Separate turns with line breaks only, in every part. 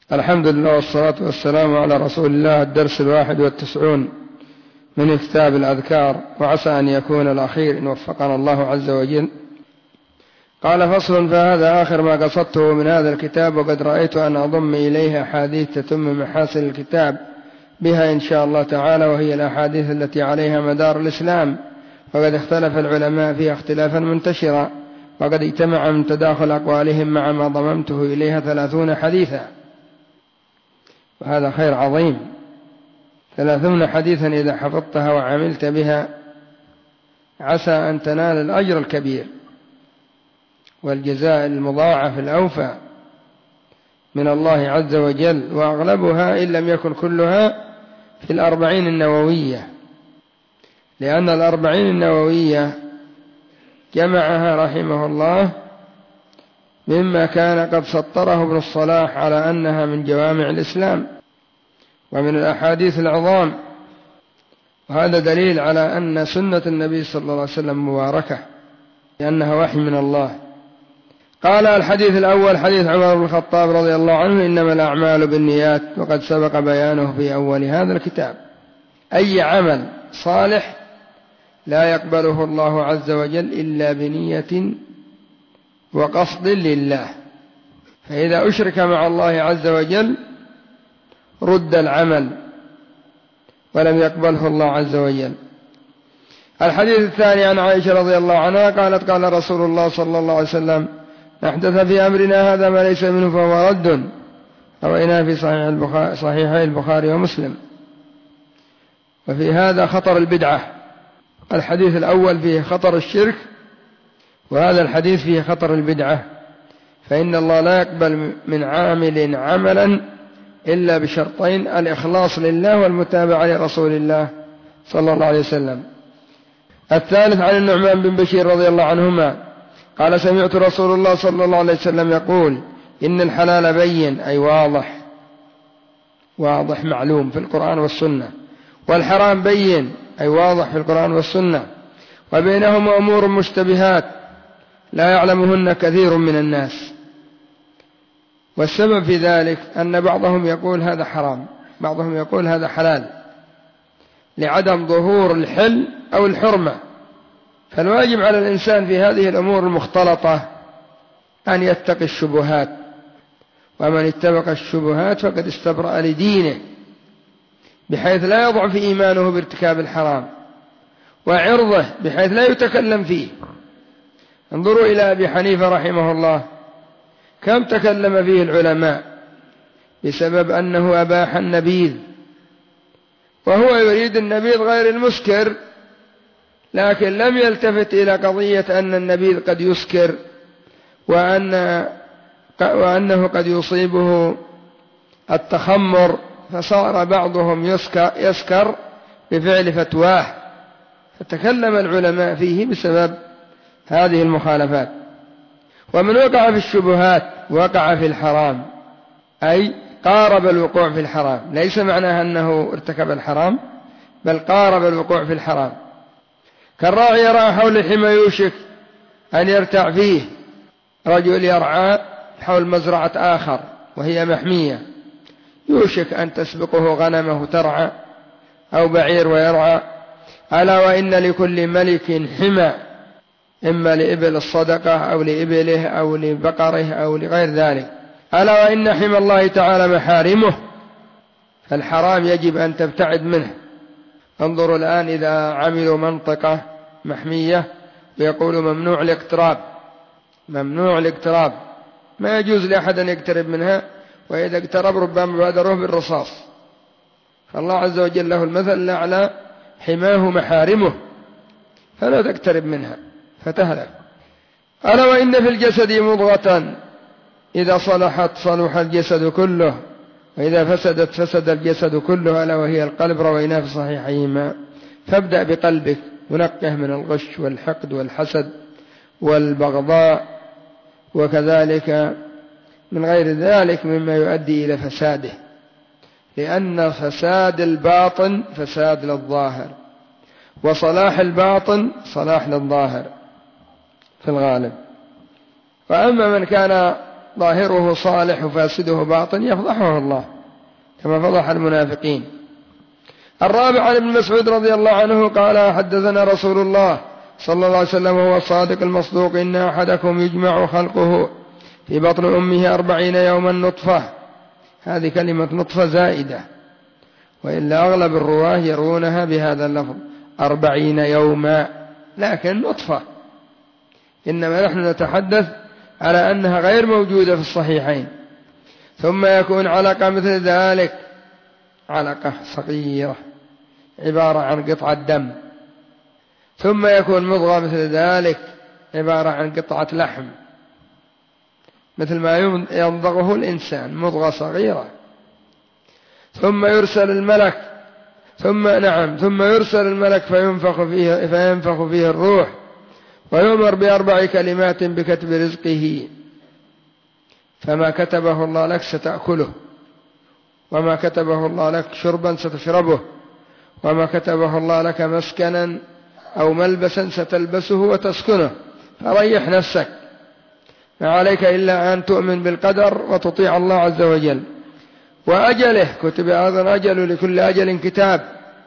الحمد لله والصلاة والسلام على رسول الله. الدرس 91 من كتاب الأذكار، وعسى أن يكون الأخير إن وفقنا الله عز وجل. قال: فصل: فهذا آخر ما قصدته من هذا الكتاب، وقد رأيت أن أضم إليها أحاديث تتم محاسن الكتاب بها إن شاء الله تعالى، وهي الأحاديث التي عليها مدار الإسلام، وقد اختلف العلماء فيها اختلافا منتشرا، وقد اجتمع من تداخل أقوالهم مع ما ضممته إليها 30 حديثا، وهذا خير عظيم. 30 حديثا إذا حفظتها وعملت بها عسى أن تنال الأجر الكبير والجزاء المضاعف الأوفى من الله عز وجل، وأغلبها إن لم يكن كلها في 40 النووية، لأن 40 النووية جمعها رحمه الله مما كان قد سطره ابن الصلاح على أنها من جوامع الإسلام ومن الأحاديث العظام، وهذا دليل على أن سنة النبي صلى الله عليه وسلم مباركة لأنها وحي من الله. قال: الحديث الأول حديث عمر بن الخطاب رضي الله عنه: إنما الأعمال بالنيات، وقد سبق بيانه في أول هذا الكتاب. أي عمل صالح لا يقبله الله عز وجل إلا بنية وقصد لله، فإذا أشرك مع الله عز وجل رد العمل ولم يقبله الله عز وجل. الحديث الثاني عن عائشة رضي الله عنها قالت: قال رسول الله صلى الله عليه وسلم: نحدث في أمرنا هذا ما ليس منه فهو رد. رويناه في صحيحي البخاري ومسلم. وفي هذا خطر البدعة. الحديث الأول فيه خطر الشرك، وهذا الحديث فيه خطر البدعة، فإن الله لا يقبل من عامل عملا إلا بشرطين: الإخلاص لله والمتابعة لرسول الله صلى الله عليه وسلم. الثالث عن النعمان بن بشير رضي الله عنهما قال: سمعت رسول الله صلى الله عليه وسلم يقول: إن الحلال بين، أي واضح معلوم في القرآن والسنة، والحرام بين، أي واضح في القرآن والسنة، وبينهما أمور مشتبهات لا يعلمهن كثير من الناس. والسبب في ذلك أن بعضهم يقول هذا حرام، بعضهم يقول هذا حلال، لعدم ظهور الحل أو الحرمة. فالواجب على الإنسان في هذه الأمور المختلطة أن يتقي الشبهات، ومن اتبق الشبهات فقد استبرأ لدينه، بحيث لا يضعف إيمانه بارتكاب الحرام، وعرضه بحيث لا يتكلم فيه. انظروا إلى أبي حنيفة رحمه الله، كم تكلم فيه العلماء بسبب أنه أباح النبيذ، وهو يريد النبيذ غير المسكر، لكن لم يلتفت إلى قضية أن النبيذ قد يسكر، وأنه قد يصيبه التخمر، فصار بعضهم يسكر بفعل فتواه، فتكلم العلماء فيه بسبب هذه المخالفات. ومن وقع في الشبهات وقع في الحرام، أي قارب الوقوع في الحرام، ليس معناها أنه ارتكب الحرام، بل قارب الوقوع في الحرام. كالراعي يرعى حول الحمى يوشك أن يرتع فيه. رجل يرعى حول مزرعة آخر وهي محمية، يوشك أن تسبقه غنمه ترعى أو بعير ويرعى. ألا وإن لكل ملك حمى، إما لإبل الصدقة أو لإبله أو لبقره أو لغير ذلك. ألا وإن حمى الله تعالى محارمه، فالحرام يجب أن تبتعد منه. انظروا الآن إذا عملوا منطقة محمية ويقولوا ممنوع الاقتراب، ما يجوز لأحد أن يقترب منها، وإذا اقترب ربما بادروه بالرصاص. فالله عز وجل له المثل الأعلى: حماه محارمه، فلا تقترب منها فتهلك. ألا وإن في الجسد مضغة إذا صلحت صلح الجسد كله، وإذا فسدت فسد الجسد كله، ألا وهي القلب. رويناه في صحيحيهما. فابدأ بقلبك، ونقه من الغش والحقد والحسد والبغضاء، وكذلك من غير ذلك مما يؤدي إلى فساده، لأن فساد الباطن فساد للظاهر، وصلاح الباطن صلاح للظاهر في الغالب. فأما من كان ظاهره صالح وفاسده باطن يفضحه الله كما فضح المنافقين. الرابع عن ابن مسعود رضي الله عنه قال حدثنا رسول الله صلى الله عليه وسلم وهو الصادق المصدوق إن أحدكم يجمع خلقه في بطن أمه 40 يوما نطفة. هذه كلمة نطفة زائدة، وإلا أغلب الرواه يرونها بهذا اللفظ 40 يوما، لكن نطفة، إنما نحن نتحدث على أنها غير موجودة في الصحيحين. ثم يكون علقة مثل ذلك، علقة صغيرة عبارة عن قطعة دم. ثم يكون مضغة مثل ذلك عبارة عن قطعة لحم، مثل ما يمضغه الإنسان، مضغة صغيرة. ثم يرسل الملك ثم يرسل الملك فينفخ فيه الروح، ويؤمر ب4 كلمات بكتب رزقه، فما كتبه الله لك ستأكله، وما كتبه الله لك شربا ستشربه، وما كتبه الله لك مسكنا أو ملبسا ستلبسه وتسكنه، فريح نفسك، ما عليك إلا أن تؤمن بالقدر وتطيع الله عز وجل. وأجله كتب أيضا أجل، لكل أجل كتاب،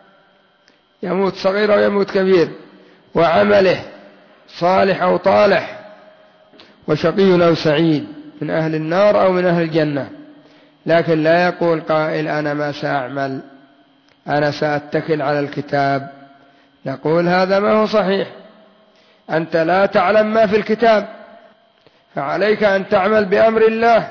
يموت صغير ويموت كبير. وعمله صالح أو طالح، وشقي أو سعيد، من أهل النار أو من أهل الجنة. لكن لا يقول قائل أنا ما سأعمل، أنا سأتكل على الكتاب. نقول هذا ما هو صحيح، أنت لا تعلم ما في الكتاب، فعليك أن تعمل بأمر الله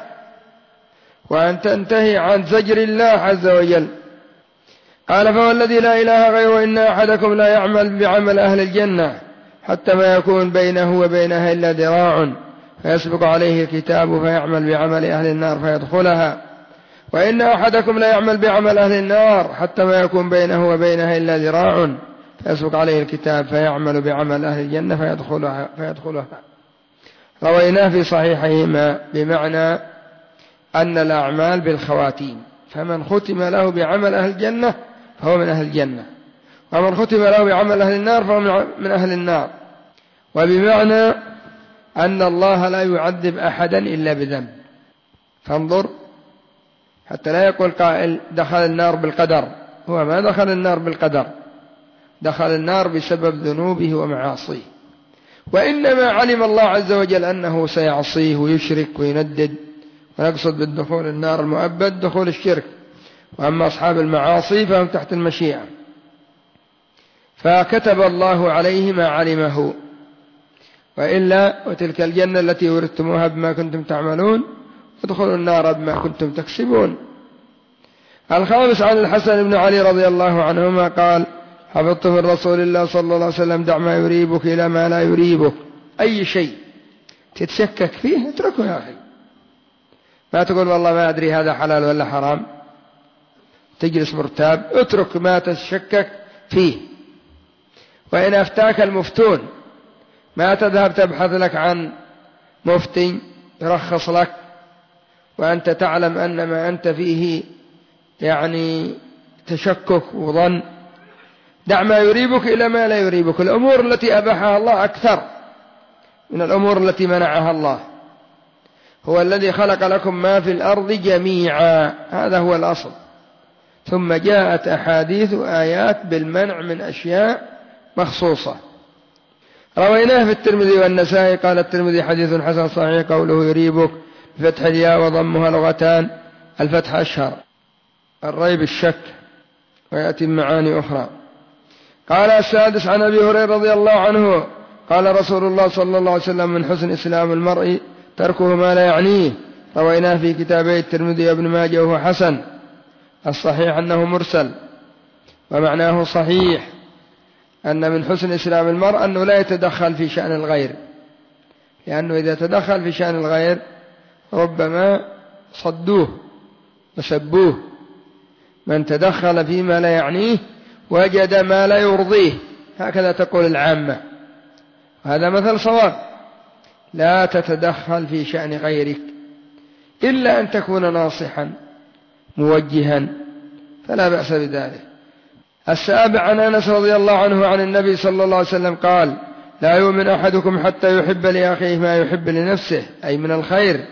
وأن تنتهي عن زجر الله عز وجل. قال فهو الذي لا إله غيره إن أحدكم لا يعمل بعمل أهل الجنة حتى ما يكون بينه وبينها إلا ذراع فيسبق عليه الكتاب فيعمل بعمل أهل النار فيدخلها، وإن أحدكم لا يعمل بعمل أهل النار حتى ما يكون بينه وبينها إلا ذراع فيسبق عليه الكتاب فيعمل بعمل أهل الجنة فيدخلها. رويناه في صحيحهما بمعنى أن الأعمال بالخواتيم، فمن ختم له بعمل أهل الجنة فهو من أهل الجنة، ومن ختم له بعمل أهل النار فهو من أهل النار. وبمعنى أن الله لا يعذب أحدا إلا بذنب. فانظر حتى لا يقول قائل دخل النار بالقدر، هو ما دخل النار بالقدر، دخل النار بسبب ذنوبه ومعاصيه، وإنما علم الله عز وجل أنه سيعصيه ويشرك ويندد، ونقصد بالدخول النار المؤبد دخول الشرك، وأما أصحاب المعاصي فهم تحت المشيئة، فكتب الله عليه ما علمه. وإلا وتلك الجنة التي ورثتموها بما كنتم تعملون وادخلوا النار بما كنتم تكسبون. الخامس عن الحسن بن علي رضي الله عنهما قال حفظت من رسول الله صلى الله عليه وسلم دع ما يريبك إلى ما لا يريبك. أي شيء تتشكك فيه اتركه يا أخي، ما تقول والله ما أدري هذا حلال ولا حرام، تجلس مرتاب، اترك ما تشكك فيه. وإن أفتاك المفتون ما تذهب تبحث لك عن مفتي يرخص لك وأنت تعلم أن ما أنت فيه يعني تشكك وظن. دع ما يريبك إلى ما لا يريبك. الأمور التي أباحها الله أكثر من الأمور التي منعها الله. هو الذي خلق لكم ما في الأرض جميعا، هذا هو الأصل، ثم جاءت أحاديث وآيات بالمنع من أشياء مخصوصة. رويناه في الترمذي والنسائي. قال الترمذي حديث حسن صحيح. قوله يريبك بفتح الياء وضمها لغتان، الفتح أشهر، الريب الشك، ويأتي معاني أخرى. قال السادس عن أبي هريرة رضي الله عنه قال رسول الله صلى الله عليه وسلم من حسن إسلام المرء تركه ما لا يعنيه. رويناه في كتابي الترمذي وابن ماجه وهو حسن. الصحيح أنه مرسل، ومعناه صحيح، أن من حسن إسلام المرء أنه لا يتدخل في شأن الغير، لأنه إذا تدخل في شأن الغير ربما صدوه وسبوه. من تدخل فيما لا يعنيه وجد ما لا يرضيه، هكذا تقول العامة، هذا مثل صواب. لا تتدخل في شأن غيرك إلا أن تكون ناصحا موجها، فلا بأس بذلك. السابع عن أنس رضي الله عنه عن النبي صلى الله عليه وسلم قال لا يؤمن أحدكم حتى يحب لأخيه ما يحب لنفسه، أي من الخير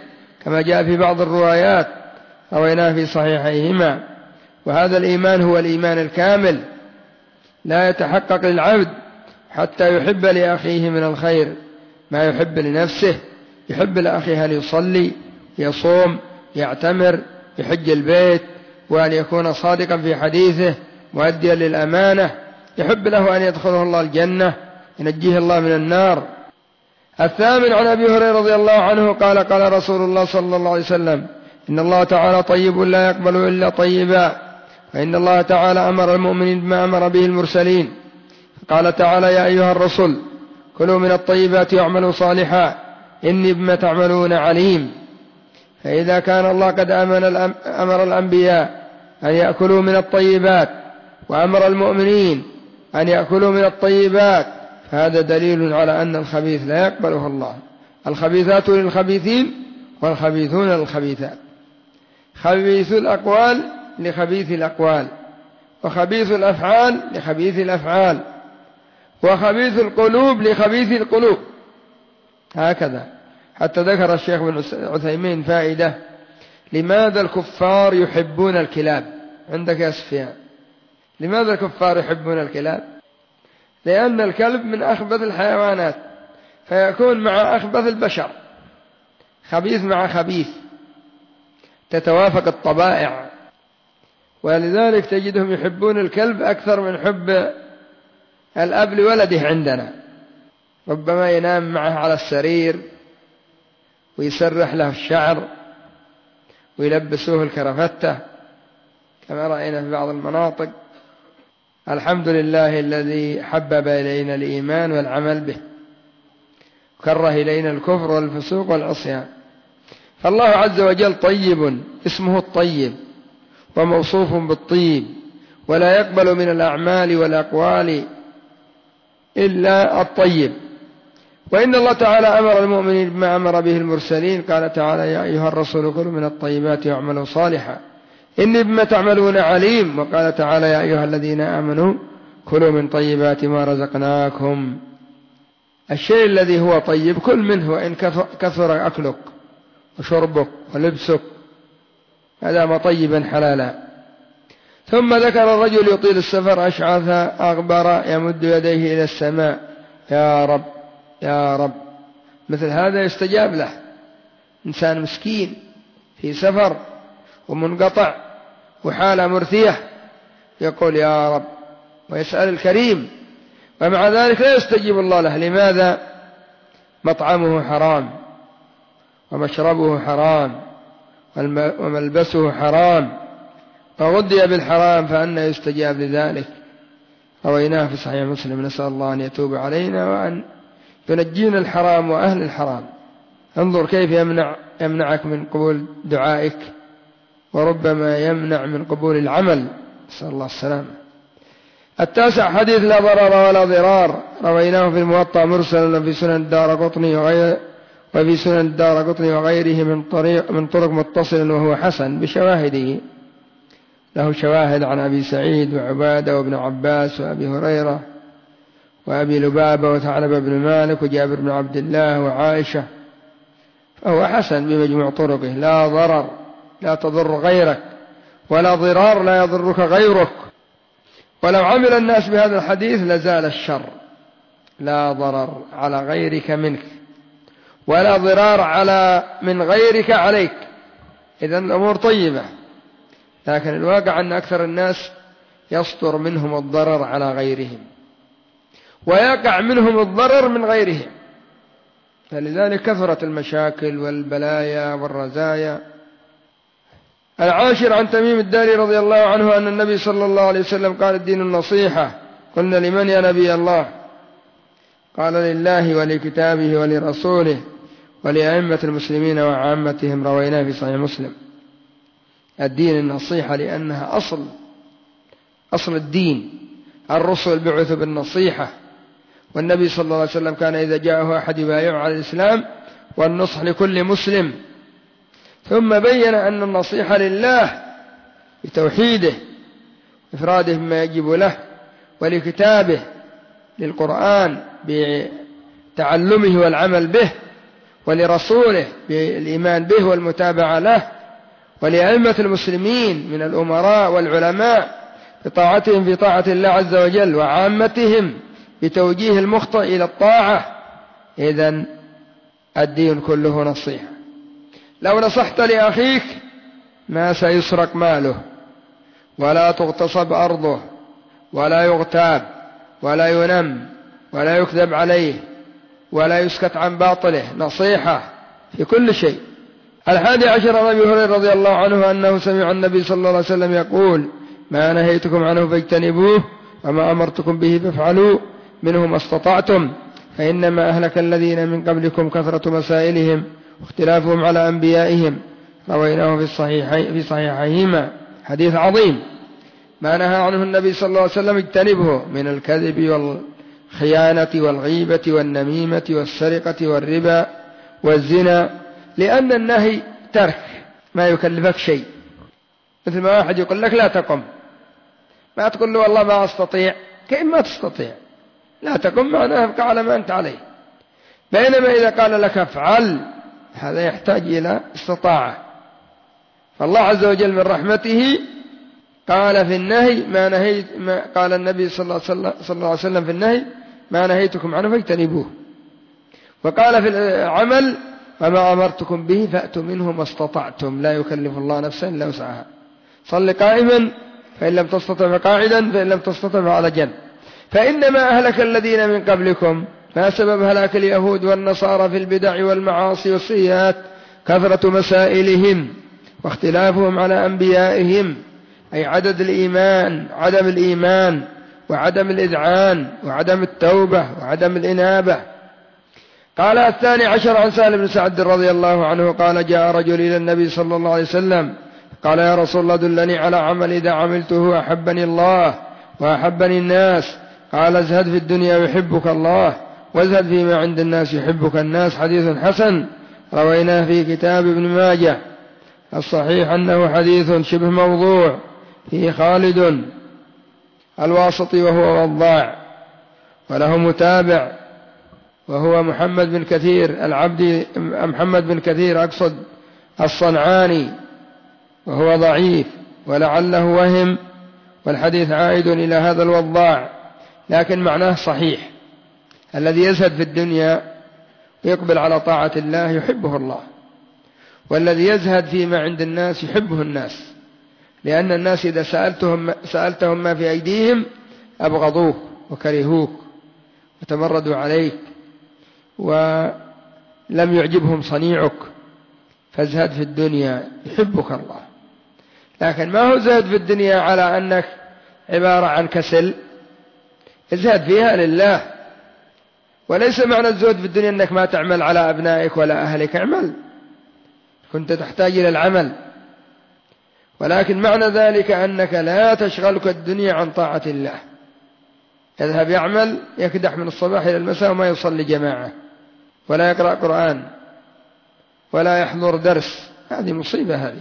كما جاء في بعض الروايات رويناه في صحيحيهما. وهذا الإيمان هو الإيمان الكامل، لا يتحقق للعبد حتى يحب لأخيه من الخير ما يحب لنفسه. يحب لأخيه أن يصلي، يصوم، يعتمر، يحج البيت، وأن يكون صادقا في حديثه، مؤديا للأمانة. يحب له أن يدخله الله الجنة، ينجيه الله من النار. الثامن عن أبي هريرة رضي الله عنه قال قال رسول الله صلى الله عليه وسلم: إن الله تعالى طيب لا يقبل إلا طيبا، فإن الله تعالى أمر المؤمنين بما أمر به المرسلين. قال تعالى: يا أيها الرسل كلوا من الطيبات واعملوا صالحا إني بما تعملون عليم. فإذا كان الله قد أمر الأنبياء أن يأكلوا من الطيبات وأمر المؤمنين أن يأكلوا من الطيبات، فهذا دليل على أن الخبيث لا يقبله الله. الخبيثات للخبيثين والخبيثون للخبيثات. خبيث الأقوال لخبيث الأقوال، وخبيث الأفعال لخبيث الأفعال، وخبيث القلوب لخبيث القلوب، هكذا. حتى ذكر الشيخ بن عثيمين فائدة: لماذا الكفار يحبون الكلاب؟ عندك يا سفيان، لماذا الكفار يحبون الكلاب؟ لأن الكلب من أخبث الحيوانات، فيكون مع أخبث البشر، خبيث مع خبيث، تتوافق الطبائع، ولذلك تجدهم يحبون الكلب أكثر من حب الأب لولده عندنا. ربما ينام معه على السرير ويسرح له الشعر ويلبسوه الكرفتة كما رأينا في بعض المناطق. الحمد لله الذي حبب إلينا الإيمان والعمل به، كره إلينا الكفر والفسوق والعصيان. فالله عز وجل طيب، اسمه الطيب، وموصوف بالطيب، ولا يقبل من الأعمال والأقوال إلا الطيب. وإن الله تعالى أمر المؤمنين بما أمر به المرسلين. قال تعالى: يا أيها الرسول كلوا من الطيبات واعملوا صالحا إني بما تعملون عليم. وقال تعالى: يا أيها الذين آمنوا كلوا من طيبات ما رزقناكم. الشيء الذي هو طيب كل منه، وإن كثر أكلك وشربك ولبسك، هذا ما طيبا حلالا. ثم ذكر الرجل يطيل السفر أشعث أغبر يمد يديه إلى السماء: يا رب يا رب. مثل هذا يستجاب له. إنسان مسكين في سفر ومنقطع وحالة مرثية يقول يا رب ويسأل الكريم، ومع ذلك لا يستجيب الله له. لماذا؟ مطعمه حرام، ومشربه حرام، وملبسه حرام، فغذي بالحرام، فأنى يستجاب لذلك. رويناه في صحيح مسلم. نسأل الله أن يتوب علينا وأن ينجينا الحرام وأهل الحرام. انظر كيف يمنعك من قبول دعائك، وربما يمنع من قبول العمل. نسأل الله السلامة. التاسع حديث لا ضرر ولا ضرار، رويناه في الموطأ مرسلا في سنن الدارقطني وغيره من طرق متصل، وهو حسن بشواهده. له شواهد عن أبي سعيد وعبادة وابن عباس وأبي هريرة وأبي لبابة وثعلبة بن مالك وجابر بن عبد الله وعائشة، فهو حسن بمجموع طرقه. لا ضرر، لا تضر غيرك، ولا ضرار، لا يضرك غيرك. ولو عمل الناس بهذا الحديث لزال الشر. لا ضرر على غيرك منك، ولا ضرار من غيرك عليك. إذن الأمور طيبة، لكن الواقع أن أكثر الناس يصدر منهم الضرر على غيرهم، ويقع منهم الضرر من غيرهم، فلذلك كثرت المشاكل والبلايا والرزايا. العاشر عن تميم الداري رضي الله عنه أن النبي صلى الله عليه وسلم قال: الدين النصيحة. قلنا: لمن يا نبي الله؟ قال: لله ولكتابه ولرسوله ولأئمة المسلمين وعامتهم. رويناه في صحيح مسلم. الدين النصيحة لأنها أصل الدين. الرسل بعثوا بالنصيحة، والنبي صلى الله عليه وسلم كان إذا جاءه أحد يبايعه على الإسلام والنصح لكل مسلم. ثم بين أن النصيحة لله بتوحيده إفراده بما يجب له، ولكتابه للقرآن بتعلمه والعمل به، ولرسوله بالإيمان به والمتابعة له، ولأئمة المسلمين من الأمراء والعلماء بطاعتهم في طاعة الله عز وجل، وعامتهم بتوجيه المخطئ إلى الطاعة. إذن الدين كله نصيحة. لو نصحت لأخيك ما سيسرق ماله، ولا تغتصب أرضه، ولا يغتاب، ولا ينم، ولا يكذب عليه، ولا يسكت عن باطله. نصيحة في كل شيء. 11 عن أبي هريرة رضي الله عنه أنه سمع النبي صلى الله عليه وسلم يقول: ما نهيتكم عنه فاجتنبوه، وما أمرتكم به فافعلوا منه ما استطعتم، فإنما أهلك الذين من قبلكم كثرة مسائلهم واختلافهم على أنبيائهم. رويناه في صحيحيهما. حديث عظيم. ما نهى عنه النبي صلى الله عليه وسلم اجتنبه من الكذب والخيانة والغيبة والنميمة والسرقة والربا والزنا، لأن النهي ترك ما يكلفك شيء. مثل ما واحد يقول لك لا تقم، ما تقول له والله ما أستطيع. كيف ما تستطيع؟ لا تقم معناه ابقى على ما أنت عليه. بينما إذا قال لك افعل، هذا يحتاج إلى استطاعة. فالله عز وجل من رحمته قال في النهي قال النبي صلى الله عليه وسلم في النهي: ما نهيتكم عنه فاجتنبوه. وقال في العمل: وما أمرتكم به فأتوا منه ما استطعتم، لا يكلف الله نفسا إلا وسعها. صل قائما فإن لم تستطع فقاعدا، فإن لم تستطع فعلى جنب. فإنما أهلك الذين من قبلكم، ما سبب هلاك اليهود والنصارى في البدع والمعاصي والسيئات؟ كثرة مسائلهم واختلافهم على أنبيائهم، أي عدم الإيمان وعدم الإذعان وعدم التوبة وعدم الإنابة. قال 12 عن سهل بن سعد رضي الله عنه قال: جاء رجل إلى النبي صلى الله عليه وسلم قال: يا رسول الله دلني على عمل إذا عملته أحبني الله وأحبني الناس. قال: ازهد في الدنيا يحبك الله، وازهد فيما عند الناس يحبك الناس. حديث حسن رويناه في كتاب ابن ماجه. الصحيح أنه حديث شبه موضوع فيه خالد الواسطي وهو وضاع، وله متابع وهو محمد بن كثير أقصد الصنعاني، وهو ضعيف ولعله وهم، والحديث عائد إلى هذا الوضاع، لكن معناه صحيح. الذي يزهد في الدنيا ويقبل على طاعة الله يحبه الله، والذي يزهد فيما عند الناس يحبه الناس، لأن الناس إذا سألتهم ما في أيديهم أبغضوك وكرهوك وتمردوا عليك ولم يعجبهم صنيعك. فازهد في الدنيا يحبك الله. لكن ما هو زهد في الدنيا على أنك عبارة عن كسل، ازهد فيها لله. وليس معنى الزهد في الدنيا أنك ما تعمل على أبنائك ولا أهلك، اعمل، كنت تحتاج إلى العمل، ولكن معنى ذلك أنك لا تشغلك الدنيا عن طاعة الله. يذهب يعمل، يكدح من الصباح إلى المساء وما يصلي جماعة ولا يقرأ قرآن ولا يحضر درس، هذه مصيبة. هذه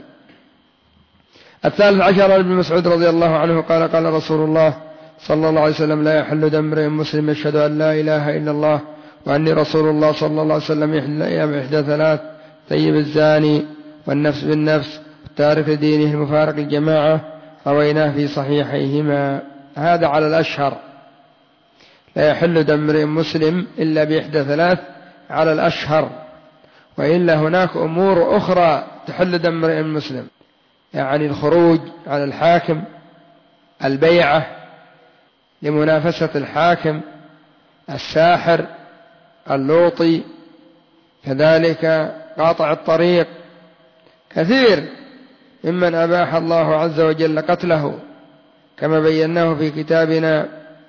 13 عن ابن مسعود رضي الله عنه قال: قال رسول الله صلى الله عليه وسلم: لا يحل دم امرئ مسلم يشهد أن لا إله إلا الله وأني رسول الله صلى الله عليه وسلم إحدى 3: طيب الزاني، والنفس بالنفس، والتارك لدينه، المفارق الجماعة. رويناه في صحيحيهما. هذا على الأشهر، لا يحل دم امرئ مسلم إلا بإحدى 3 على الأشهر، وإلا هناك أمور أخرى تحل دم امرئ مسلم، يعني الخروج على الحاكم، البيعة لمنافسة الحاكم، الساحر، اللوطي، كذلك قاطع الطريق. كثير ممن أباح الله عز وجل قتله، كما بيناه في كتابنا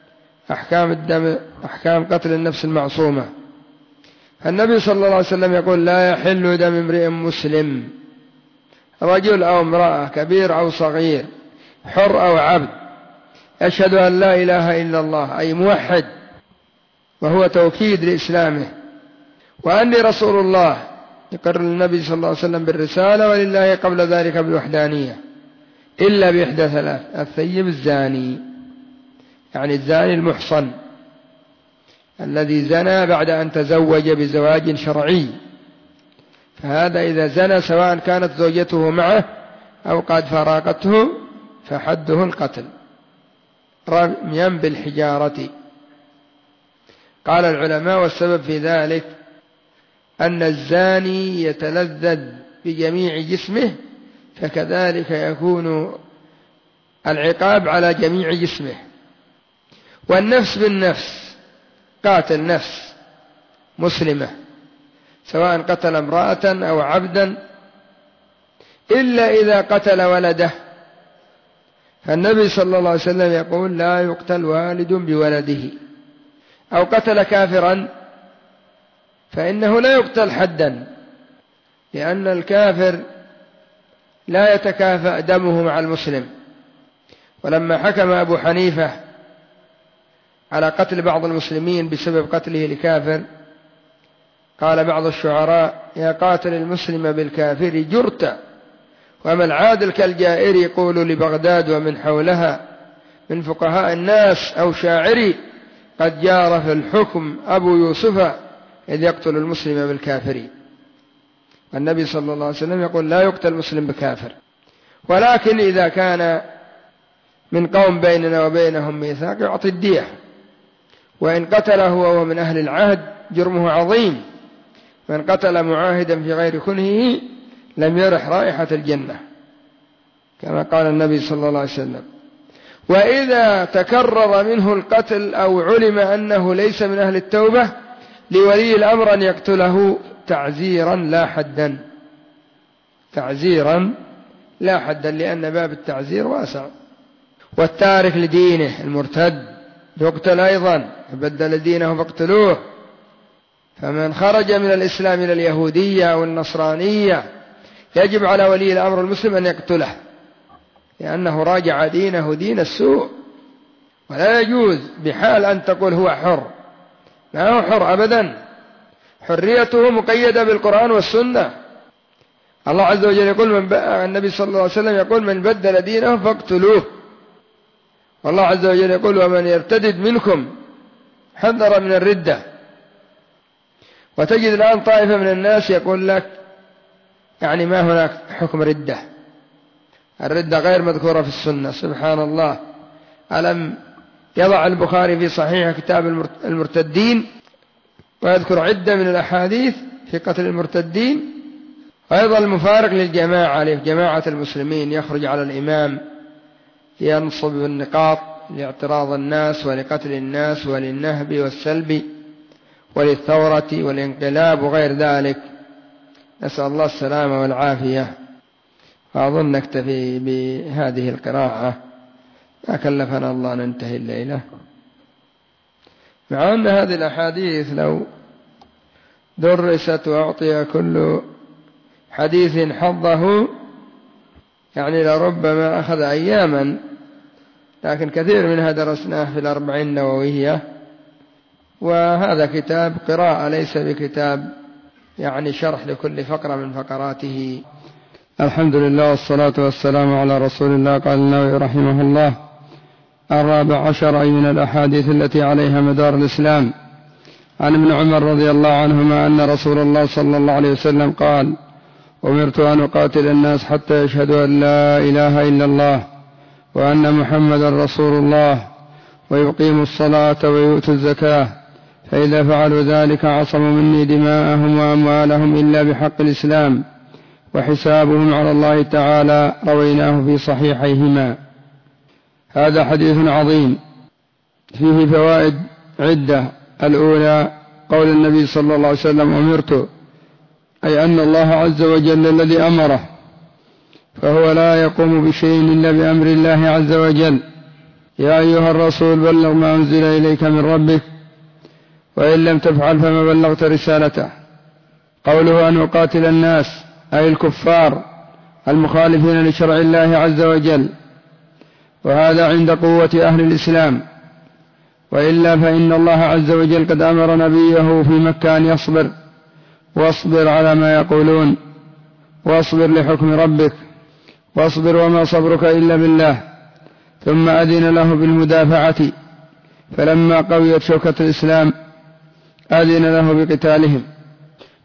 أحكام قتل النفس المعصومة. النبي صلى الله عليه وسلم يقول: لا يحل دم امرئ مسلم، رجل أو امرأة، كبير أو صغير، حر أو عبد، يشهد أن لا إله إلا الله، أي موحد، وهو توكيد لإسلامه، وأني رسول الله، يقر النبي صلى الله عليه وسلم بالرسالة ولله قبل ذلك بالوحدانية، إلا بإحدى 3: الثيب الزاني، يعني الزاني المحصن الذي زنى بعد أن تزوج بزواج شرعي، فهذا إذا زنى سواء كانت زوجته معه أو قد فارقته فحده القتل رميا بالحجارة. قال العلماء والسبب في ذلك أن الزاني يتلذذ بجميع جسمه، فكذلك يكون العقاب على جميع جسمه. والنفس بالنفس، قاتل نفس مسلمة سواء قتل امرأة أو عبدا، إلا إذا قتل ولده، فالنبي صلى الله عليه وسلم يقول لا يقتل والد بولده. أو قتل كافرا فإنه لا يقتل حدا، لأن الكافر لا يتكافأ دمه مع المسلم. ولما حكم أبو حنيفة على قتل بعض المسلمين بسبب قتله لكافر، قال بعض الشعراء يا قاتل المسلم بالكافر جرت، وما العادل كالجائر يقول لبغداد ومن حولها من فقهاء الناس أو شاعري قد جار في الحكم أبو يوسف إذ يقتل المسلم بالكافر. والنبي صلى الله عليه وسلم يقول لا يقتل المسلم بكافر، ولكن إذا كان من قوم بيننا وبينهم ميثاق يعطي الدية، وإن قتله وهو من أهل العهد جرمه عظيم، من قتل معاهدا في غير كنهه لم يرح رائحة الجنة كما قال النبي صلى الله عليه وسلم. وإذا تكرر منه القتل أو علم أنه ليس من أهل التوبة لولي الأمر أن يقتله تعزيرا لا حدا، تعزيرا لا حدا، لأن باب التعزير واسع. والتارك لدينه المرتد يقتل أيضا، بدل دينه فاقتلوه. فمن خرج من الإسلام إلى اليهودية أو النصرانية يجب على ولي الأمر المسلم أن يقتله، لأنه راجع دينه دين السوء. ولا يجوز بحال أن تقول هو حر، لا هو حر أبدا، حريته مقيدة بالقرآن والسنة. الله عز وجل يقول النبي صلى الله عليه وسلم يقول من بدل دينه فاقتلوه، والله عز وجل يقول ومن يرتدد منكم حذر من الردة. وتجد الآن طائفة من الناس يقول لك يعني ما هناك حكم ردة، الردة غير مذكورة في السنة. سبحان الله، ألم يضع البخاري في صحيح كتاب المرتدين ويذكر عدة من الأحاديث في قتل المرتدين. أيضا المفارق للجماعة لجماعة المسلمين يخرج على الإمام ينصب النقاط لاعتراض الناس ولقتل الناس وللنهب والسلب وللثورة والانقلاب وغير ذلك، نسأل الله السلامة والعافية. فأظن نكتفي بهذه القراءة، ما كلفنا الله ننتهي الليلة، مع أن هذه الأحاديث لو درست وأعطي كل حديث حظه يعني لربما أخذ أياما، لكن كثير منها درسناه في الأربعين النووية، وهذا كتاب قراءة ليس بكتاب يعني شرح لكل فقرة من فقراته. الحمد لله والصلاة والسلام على رسول الله. قال النووي رحمه الله: 14 أي من الأحاديث التي عليها مدار الإسلام. عن ابن عمر رضي الله عنهما أن رسول الله صلى الله عليه وسلم قال: أمرت أن أقاتل الناس حتى يشهدوا أن لا إله إلا الله وأن محمدا رسول الله ويقيموا الصلاة ويؤتوا الزكاة، فإذا فعلوا ذلك عصموا مني دماءهم وأموالهم إلا بحق الإسلام وحسابهم على الله تعالى. رويناه في صحيحيهما. هذا حديث عظيم فيه فوائد عدة. الأولى قول النبي صلى الله عليه وسلم: أمرت، أي أن الله عز وجل الذي أمره، فهو لا يقوم بشيء إلا بأمر الله عز وجل. يا أيها الرسول بلغ ما أنزل إليك من ربك وإن لم تفعل فما بلغت رسالته. قوله أن أقاتل الناس أي الكفار المخالفين لشرع الله عز وجل، وهذا عند قوة أهل الإسلام، وإلا فإن الله عز وجل قد أمر نبيه في مكة أن يصبر، واصبر على ما يقولون، واصبر لحكم ربك، واصبر وما صبرك إلا بالله. ثم أذن له بالمدافعة، فلما قويت شوكة الإسلام أذن له بقتالهم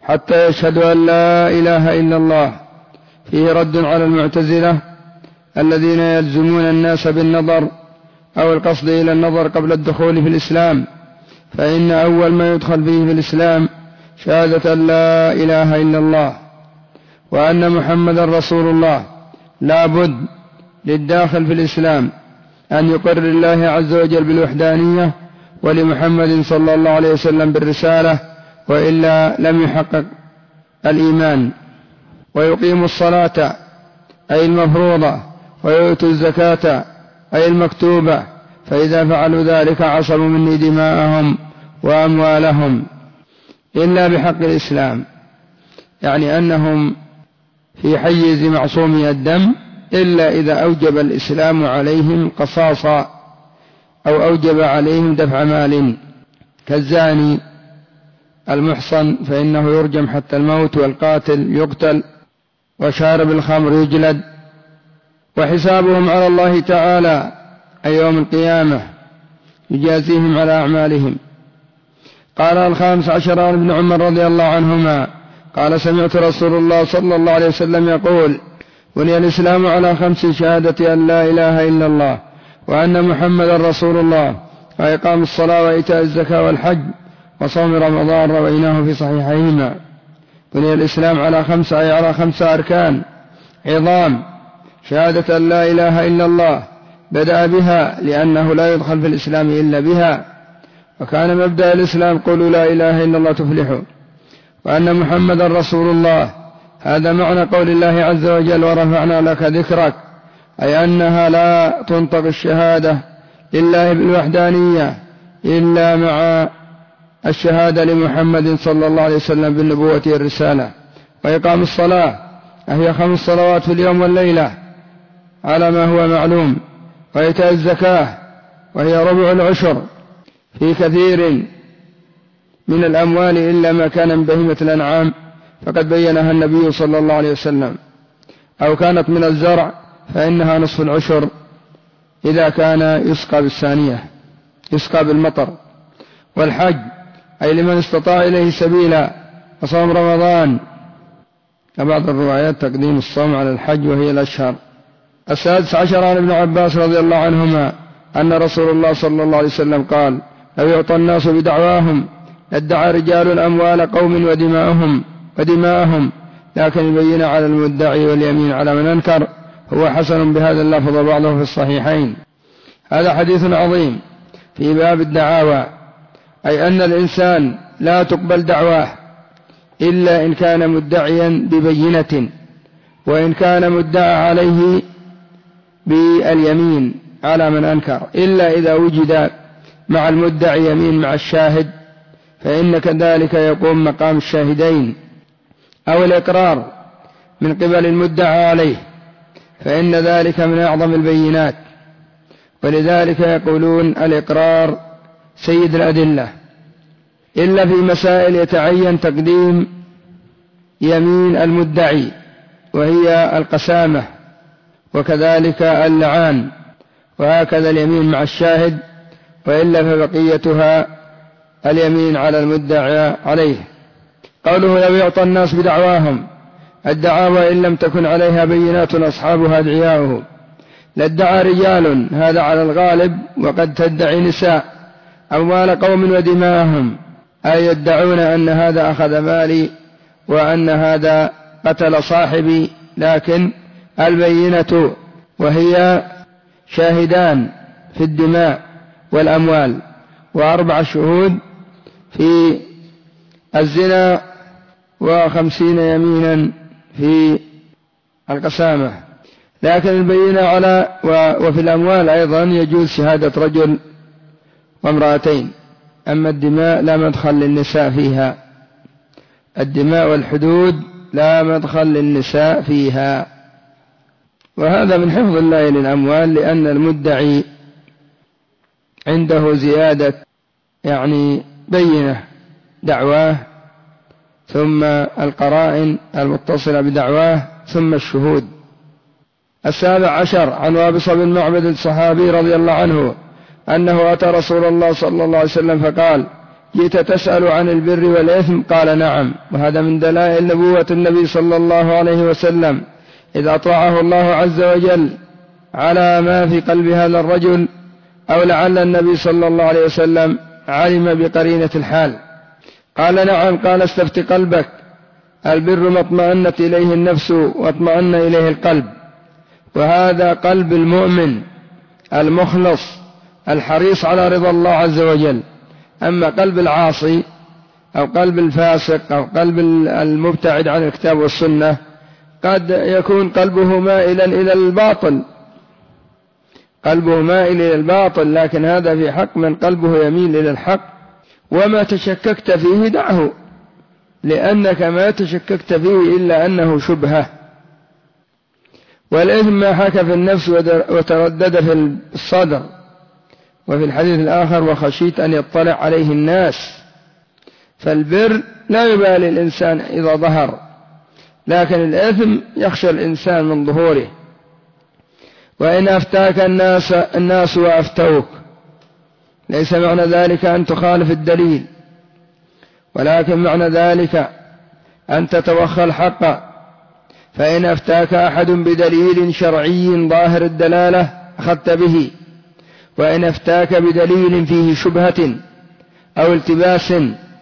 حتى يشهدوا أن لا إله إلا الله. فيه رد على المعتزلة الذين يلزمون الناس بالنظر أو القصد إلى النظر قبل الدخول في الإسلام، فإن أول ما يدخل به في الإسلام شهادة أن لا إله إلا الله وأن محمد رسول الله. لا بد للداخل في الإسلام أن يقر الله عز وجل بالوحدانية ولمحمد صلى الله عليه وسلم بالرسالة، وإلا لم يحقق الإيمان. ويقيم الصلاة أي المفروضة، ويؤتوا الزكاة أي المكتوبة، فإذا فعلوا ذلك عصموا مني دماءهم وأموالهم إلا بحق الإسلام، يعني أنهم في حيز معصومي الدم إلا إذا أوجب الإسلام عليهم قصاصا أو أوجب عليهم دفع مال، كالزاني المحصن فإنه يرجم حتى الموت، والقاتل يقتل، وشارب الخمر يجلد. وحسابهم على الله تعالى أي يوم القيامة يجازيهم على أعمالهم. قال 15 عن ابن عمر رضي الله عنهما قال سمعت رسول الله صلى الله عليه وسلم يقول بني الإسلام على 5: شهادة أن لا إله إلا الله وأن محمد رسول الله، وإقام الصلاة وإيتاء الزكاة والحج وصوم رمضان، رويناه في صحيحيهما. بني الإسلام على 5 أي على 5 أركان عظام: شهادة أن لا إله إلا الله بدأ بها لأنه لا يدخل في الإسلام إلا بها، وكان مبدأ الإسلام قولوا لا إله إلا الله تفلحوا. وأن محمد رسول الله، هذا معنى قول الله عز وجل ورفعنا لك ذكرك، أي أنها لا تنطق الشهادة لله بالوحدانية إلا مع الشهادة لمحمد صلى الله عليه وسلم بالنبوة والرسالة. وإقام الصلاة هي 5 صلوات في اليوم والليلة على ما هو معلوم. وإيتاء الزكاة وهي ربع العشر في كثير من الأموال إلا ما كان من بهيمة الأنعام، فقد بينها النبي صلى الله عليه وسلم. أو كانت من الزرع فإنها نصف العشر إذا كان يسقى بالثانية، يسقى بالمطر. والحج أي لمن استطاع إليه سبيلا. وصوم رمضان، بعض الروايات تقديم الصوم على الحج وهي الأشهر. 16 عن ابن عباس رضي الله عنهما أن رسول الله صلى الله عليه وسلم قال لو يعطى الناس بدعواهم لادعى رجال أموال قوم ودماءهم، لكن البينة على المدعي واليمين على من أنكر. هو حسن بهذا اللفظ بعضه في الصحيحين. هذا حديث عظيم في باب الدعاوى، أي أن الإنسان لا تقبل دعواه إلا إن كان مدعيا ببينة، وإن كان مدعى عليه باليمين على من أنكر، إلا إذا وجد مع المدعي يمين مع الشاهد، فإن كذلك يقوم مقام الشاهدين. أو الإقرار من قبل المدعى عليه، فإن ذلك من أعظم البينات، ولذلك يقولون الإقرار سيد الأدلة، إلا في مسائل يتعين تقديم يمين المدعي وهي القسامة، وكذلك اللعان، وهكذا اليمين مع الشاهد، وإلا فبقيتها اليمين على المدعى عليه. قوله لو يعطى الناس بدعواهم، الدعاوى إن لم تكن عليها بينات أصحابها أدعياؤه. لادعى رجال، هذا على الغالب، وقد تدعي نساء أموال قوم ودماءهم، أي يدعون أن هذا أخذ مالي وأن هذا قتل صاحبي، لكن البينة وهي شاهدان في الدماء والأموال، و4 شهود في الزنا، و50 يمينا في القسامة. لكن البينة على وفي الأموال أيضا يجوز شهادة رجل وامرأتين. أما الدماء لا مدخل للنساء فيها، الدماء والحدود لا مدخل للنساء فيها. وهذا من حفظ الله للأموال، لأن المدعي عنده زيادة يعني بينة دعواه، ثم القرائن المتصلة بدعواه، ثم الشهود. 17 عن وابصة بن معبد الصحابي رضي الله عنه أنه أتى رسول الله صلى الله عليه وسلم فقال جئت تسأل عن البر والإثم؟ قال نعم. وهذا من دلائل نبوة النبي صلى الله عليه وسلم، إذا أطلعه الله عز وجل على ما في قلب هذا الرجل، أو لعل النبي صلى الله عليه وسلم علم بقرينة الحال. قال نعم. قال استفت قلبك، البر ما اطمأنت إليه النفس واطمأن إليه القلب، وهذا قلب المؤمن المخلص الحريص على رضا الله عز وجل. أما قلب العاصي أو قلب الفاسق أو قلب المبتعد عن الكتاب والسنة قد يكون قلبه مائلا إلى الباطل، قلبه مائل إلى الباطل، لكن هذا في حق من قلبه يميل إلى الحق. وما تشككت فيه دعه، لأنك ما تشككت فيه إلا أنه شبهة. والإثم ما حاك في النفس وتردد في الصدر. وفي الحديث الآخر وخشيت أن يطلع عليه الناس. فالبر لا يبالي الإنسان إذا ظهر، لكن الإثم يخشى الإنسان من ظهوره. وإن أفتاك الناس وأفتوك، ليس معنى ذلك أن تخالف الدليل، ولكن معنى ذلك أن تتوخى الحق. فإن أفتاك أحد بدليل شرعي ظاهر الدلالة أخذت به، وإن أفتاك بدليل فيه شبهة أو التباس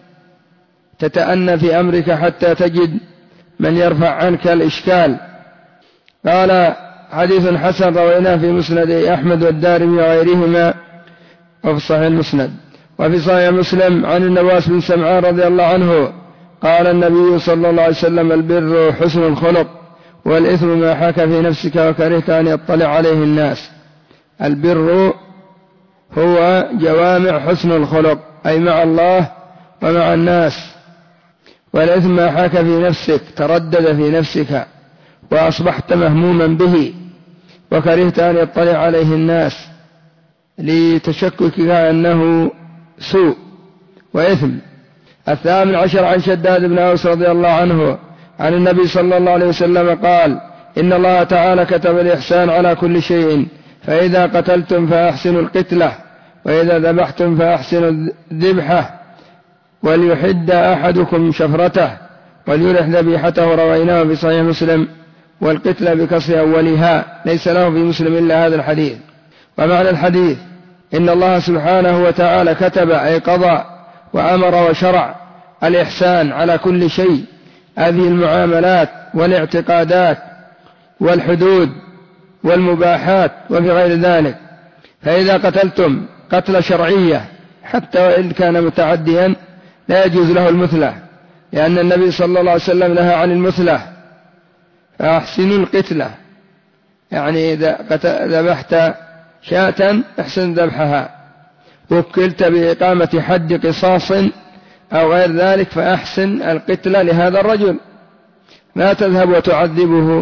تتأنى في أمرك حتى تجد من يرفع عنك الإشكال. قال حديث حسن رويناه في مسند أحمد والدارمي وغيرهما وفي صحيح المسند. وفي صحيح مسلم عن النواس بن سمعان رضي الله عنه قال النبي صلى الله عليه وسلم البر حسن الخلق، والإثم ما حاك في نفسك وكرهت أن يطلع عليه الناس. البر هو جوامع حسن الخلق، أي مع الله ومع الناس. والإثم ما حاك في نفسك، تردد في نفسك وأصبحت مهموما به وكرهت أن يطلع عليه الناس لتشككك أنه سوء وإثم. 18 عن شداد بن أوس رضي الله عنه عن النبي صلى الله عليه وسلم قال إن الله تعالى كتب الإحسان على كل شيء، فإذا قتلتم فأحسنوا القتلة، وإذا ذبحتم فأحسنوا الذبحة، وليحد أحدكم شفرته وليرح ذبيحته. رويناه في صحيح مسلم. والقتلة بكسر أولها، ليس له في مسلم إلا هذا الحديث. ومعنى الحديث إن الله سبحانه وتعالى كتب أي قضى وأمر وشرع الإحسان على كل شيء، هذه المعاملات والاعتقادات والحدود والمباحات وفي غير ذلك. فإذا قتلتم قتل شرعية حتى وإن كان متعديا لا يجوز له المثلة، لأن النبي صلى الله عليه وسلم نهى عن المثلة. فأحسنوا القتلة، يعني إذا ذبحت شاة احسن ذبحها، وكلت بإقامة حد قصاص أو غير ذلك فأحسن القتلة لهذا الرجل، لا تذهب وتعذبه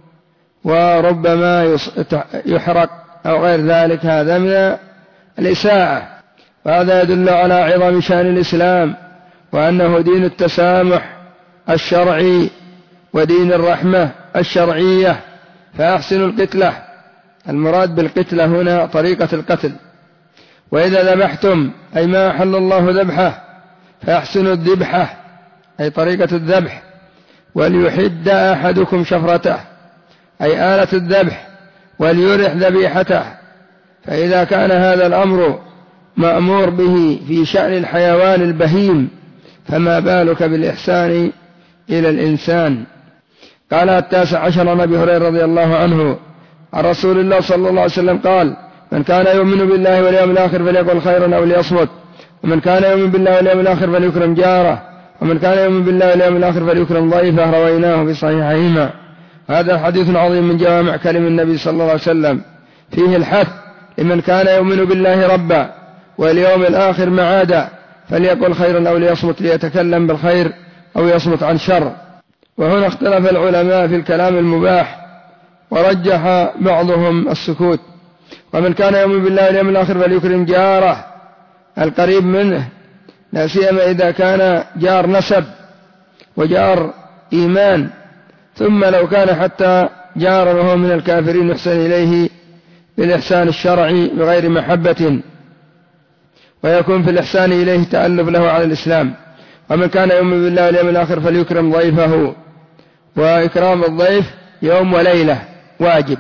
وربما يحرق أو غير ذلك، هذا من الإساءة. وهذا يدل على عظم شأن الإسلام، وأنه دين التسامح الشرعي ودين الرحمة الشرعية. فأحسنوا القتلة، المراد بالقتلة هنا طريقة القتل. وإذا ذبحتم أي ما أحل الله ذبحه فأحسنوا الذبحة أي طريقة الذبح. وليحد أحدكم شفرته أي آلة الذبح، وليرح ذبيحته. فإذا كان هذا الأمر مأمور به في شأن الحيوان البهيم، فما بالك بالإحسان إلى الإنسان. قال 19 عن أبي هريرة رضي الله عنه عن رسول الله صلى الله عليه وسلم قال من كان يؤمن بالله واليوم الآخر فليقل خيرا أو ليصمت، ومن كان يؤمن بالله واليوم الآخر فليكرم جاره، ومن كان يؤمن بالله واليوم الآخر فليكرم ضيفه. رويناه في صحيحيهما. هذا حديث عظيم من جوامع كلم النبي صلى الله عليه وسلم، فيه الحث لمن كان يؤمن بالله ربا واليوم الآخر معادا فليقل خيرا أو ليصمت، ليتكلم بالخير أو يصمت عن شر. وهنا اختلف العلماء في الكلام المباح، ورجح بعضهم السكوت. ومن كان يؤمن بالله واليوم الآخر فليكرم جاره القريب منه، لا سيما إذا كان جار نسب وجار إيمان، ثم لو كان حتى جارا وهو من الكافرين يحسن إليه بالإحسان الشرعي بغير محبة. ويكون في الإحسان إليه تألف له على الإسلام. ومن كان يؤمن بالله واليوم الآخر فليكرم ضيفه، وإكرام الضيف يوم وليلة واجب،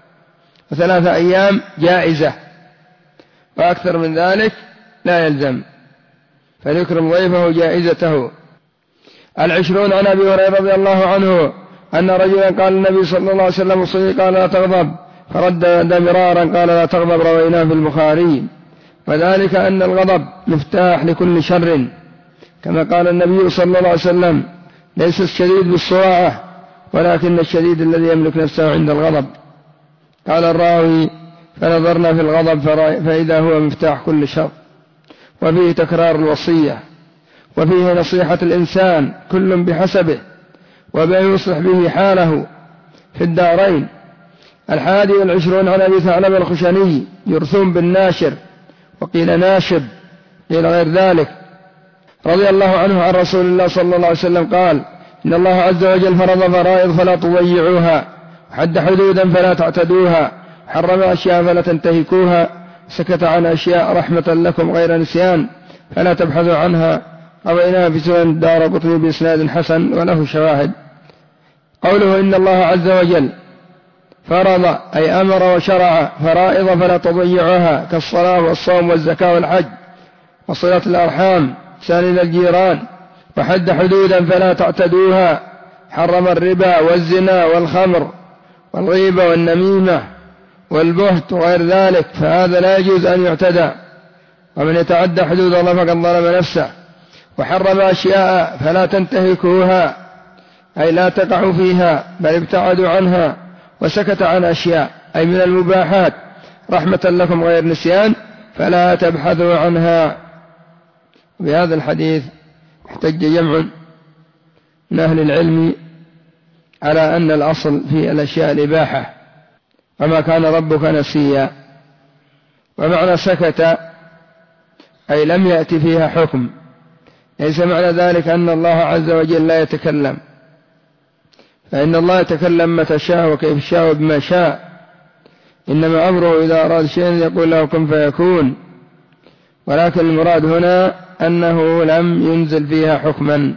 و3 أيام جائزة، وأكثر من ذلك لا يلزم، فليكرم ضيفه جائزته. 20 عن أبي هريرة رضي الله عنه أن رجلا قال النبي صلى الله عليه وسلم قال لا تغضب، فرد مرارا قال لا تغضب، رويناه في البخاري. وذلك أن الغضب مفتاح لكل شر، كما قال النبي صلى الله عليه وسلم ليس الشديد بالسرعة ولكن الشديد الذي يملك نفسه عند الغضب. قال الراوي فنظرنا في الغضب فإذا هو مفتاح كل شر. وفيه تكرار الوصية، وفيه نصيحة الإنسان كل بحسبه وبما يصلح به حاله في الدارين. 21 عن أبي ثعلبة الخشني يرثون بالناشر، وقيل ناشب إلى غير ذلك، رضي الله عنه عن رسول الله صلى الله عليه وسلم قال إن الله عز وجل فرض فرائض فلا تضيعوها، وحد حدودا فلا تعتدوها، حرم أشياء فلا تنتهكوها، سكت عن أشياء رحمة لكم غير نسيان فلا تبحثوا عنها. رويناها في سنن الدارقطني بإسناد حسن وله شواهد. قوله إن الله عز وجل فرض أي أمر وشرع فرائض فلا تضيعوها، كالصلاة والصوم والزكاة والحج وصلة الأرحام سالل الجيران، وحد حدودا فلا تعتدوها، حرم الربا والزنا والخمر والغيبة والنميمة والبهت وغير ذلك، فهذا لا يجوز أن يعتدى، ومن يتعدى حدود الله فقد ظلم نفسه. وحرم أشياء فلا تنتهكوها أي لا تقعوا فيها بل ابتعدوا عنها، وسكت عن أشياء أي من المباحات رحمة لكم غير نسيان فلا تبحثوا عنها. بهذا الحديث احتج جمع من أهل العلم على أن الأصل في الأشياء الإباحة، وما كان ربك نسيا. ومعنى سكت أي لم يأتي فيها حكم، ليس معنى ذلك أن الله عز وجل لا يتكلم، فإن الله يتكلم متى شاء وكيف شاء وبما شاء، إنما أمره إذا أراد شيئا يقول له كن فيكون، ولكن المراد هنا أنه لم ينزل فيها حكما.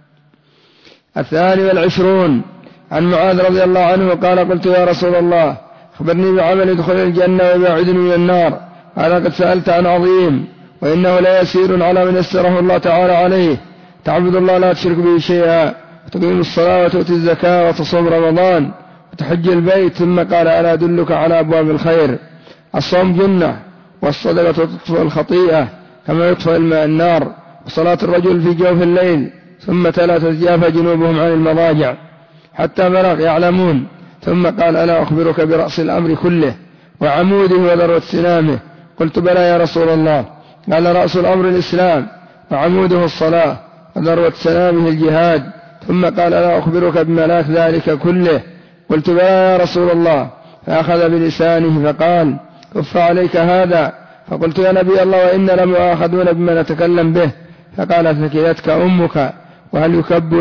22 عن معاذ رضي الله عنه قال قلت يا رسول الله أخبرني بعمل يدخل الجنة ويباعدني من النار. قال قد سألت عن عظيم، وإنه لا يسير على من يسره الله تعالى عليه، تعبد الله لا تشرك به شيئا، وتقيم الصلاة وتؤتي الزكاة وتصوم رمضان وتحج البيت. ثم قال ألا أدلك على أبواب الخير؟ الصوم جنة، والصدقة تطفئ الخطيئة كما يطفئ الماء النار، وصلاة الرجل في جوف الليل. ثم تلا تتجافى جنوبهم عن المضاجع حتى بلغ يعلمون. ثم قال ألا أخبرك برأس الأمر كله وعموده وذروة سنامه؟ قلت بلى يا رسول الله. قال رأس الأمر الإسلام، وعموده الصلاة، وذروة سنامه الجهاد. ثم قال ألا أخبرك بملاك ذلك كله؟ قلت بلى يا رسول الله. فأخذ بلسانه فقال كف عليك هذا. فقلت يا نبي الله وإن لمؤاخذون بما نتكلم به. فقال ثكلتك أمك. وهل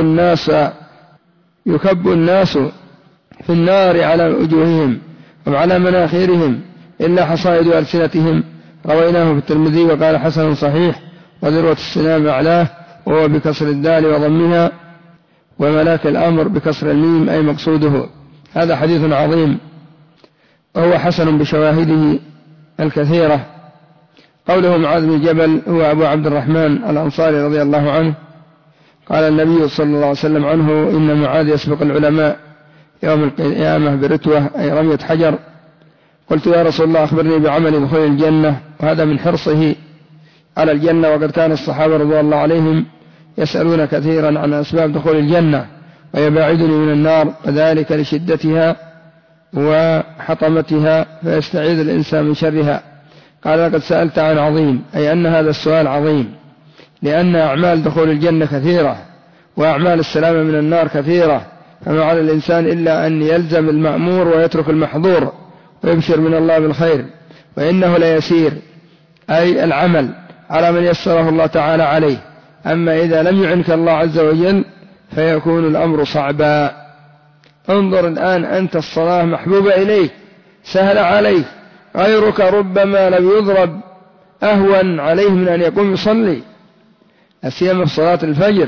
يكب الناس في النار على وجوههم وعلى مناخيرهم إلا حصائد ألسنتهم؟ رويناه في الترمذي وقال حسن صحيح. وذروة السنام أعلاه وهو بكسر الدال وضمها، وملاك الأمر بكسر الميم أي مقصوده. هذا حديث عظيم وهو حسن بشواهده الكثيرة. قوله معاذ بن جبل هو أبو عبد الرحمن الأنصاري رضي الله عنه. قال النبي صلى الله عليه وسلم عنه إن معاذ يسبق العلماء يوم القيامة برتوة أي رمية حجر. قلت يا رسول الله أخبرني بعمل دخول الجنة، وهذا من حرصه على الجنة، وقد كان الصحابة رضي الله عليهم يسألون كثيرا عن أسباب دخول الجنة ويباعدني من النار، وذلك لشدتها وحطمتها، فيستعيذ الإنسان من شرها. قال لقد سألت عن عظيم، أي أن هذا السؤال عظيم، لأن أعمال دخول الجنة كثيرة وأعمال السلامة من النار كثيرة، فما على الإنسان إلا أن يلزم المأمور ويترك المحظور ويبشر من الله بالخير. وإنه ليسير أي العمل على من يسره الله تعالى عليه، أما إذا لم يعنك الله عز وجل فيكون الأمر صعبا. انظر الآن أنت الصلاة محبوبة إليك، سهل عليك، غيرك ربما لم يضرب أهون عليه من أن يقوم يصلي، أسيما في صلاة الفجر.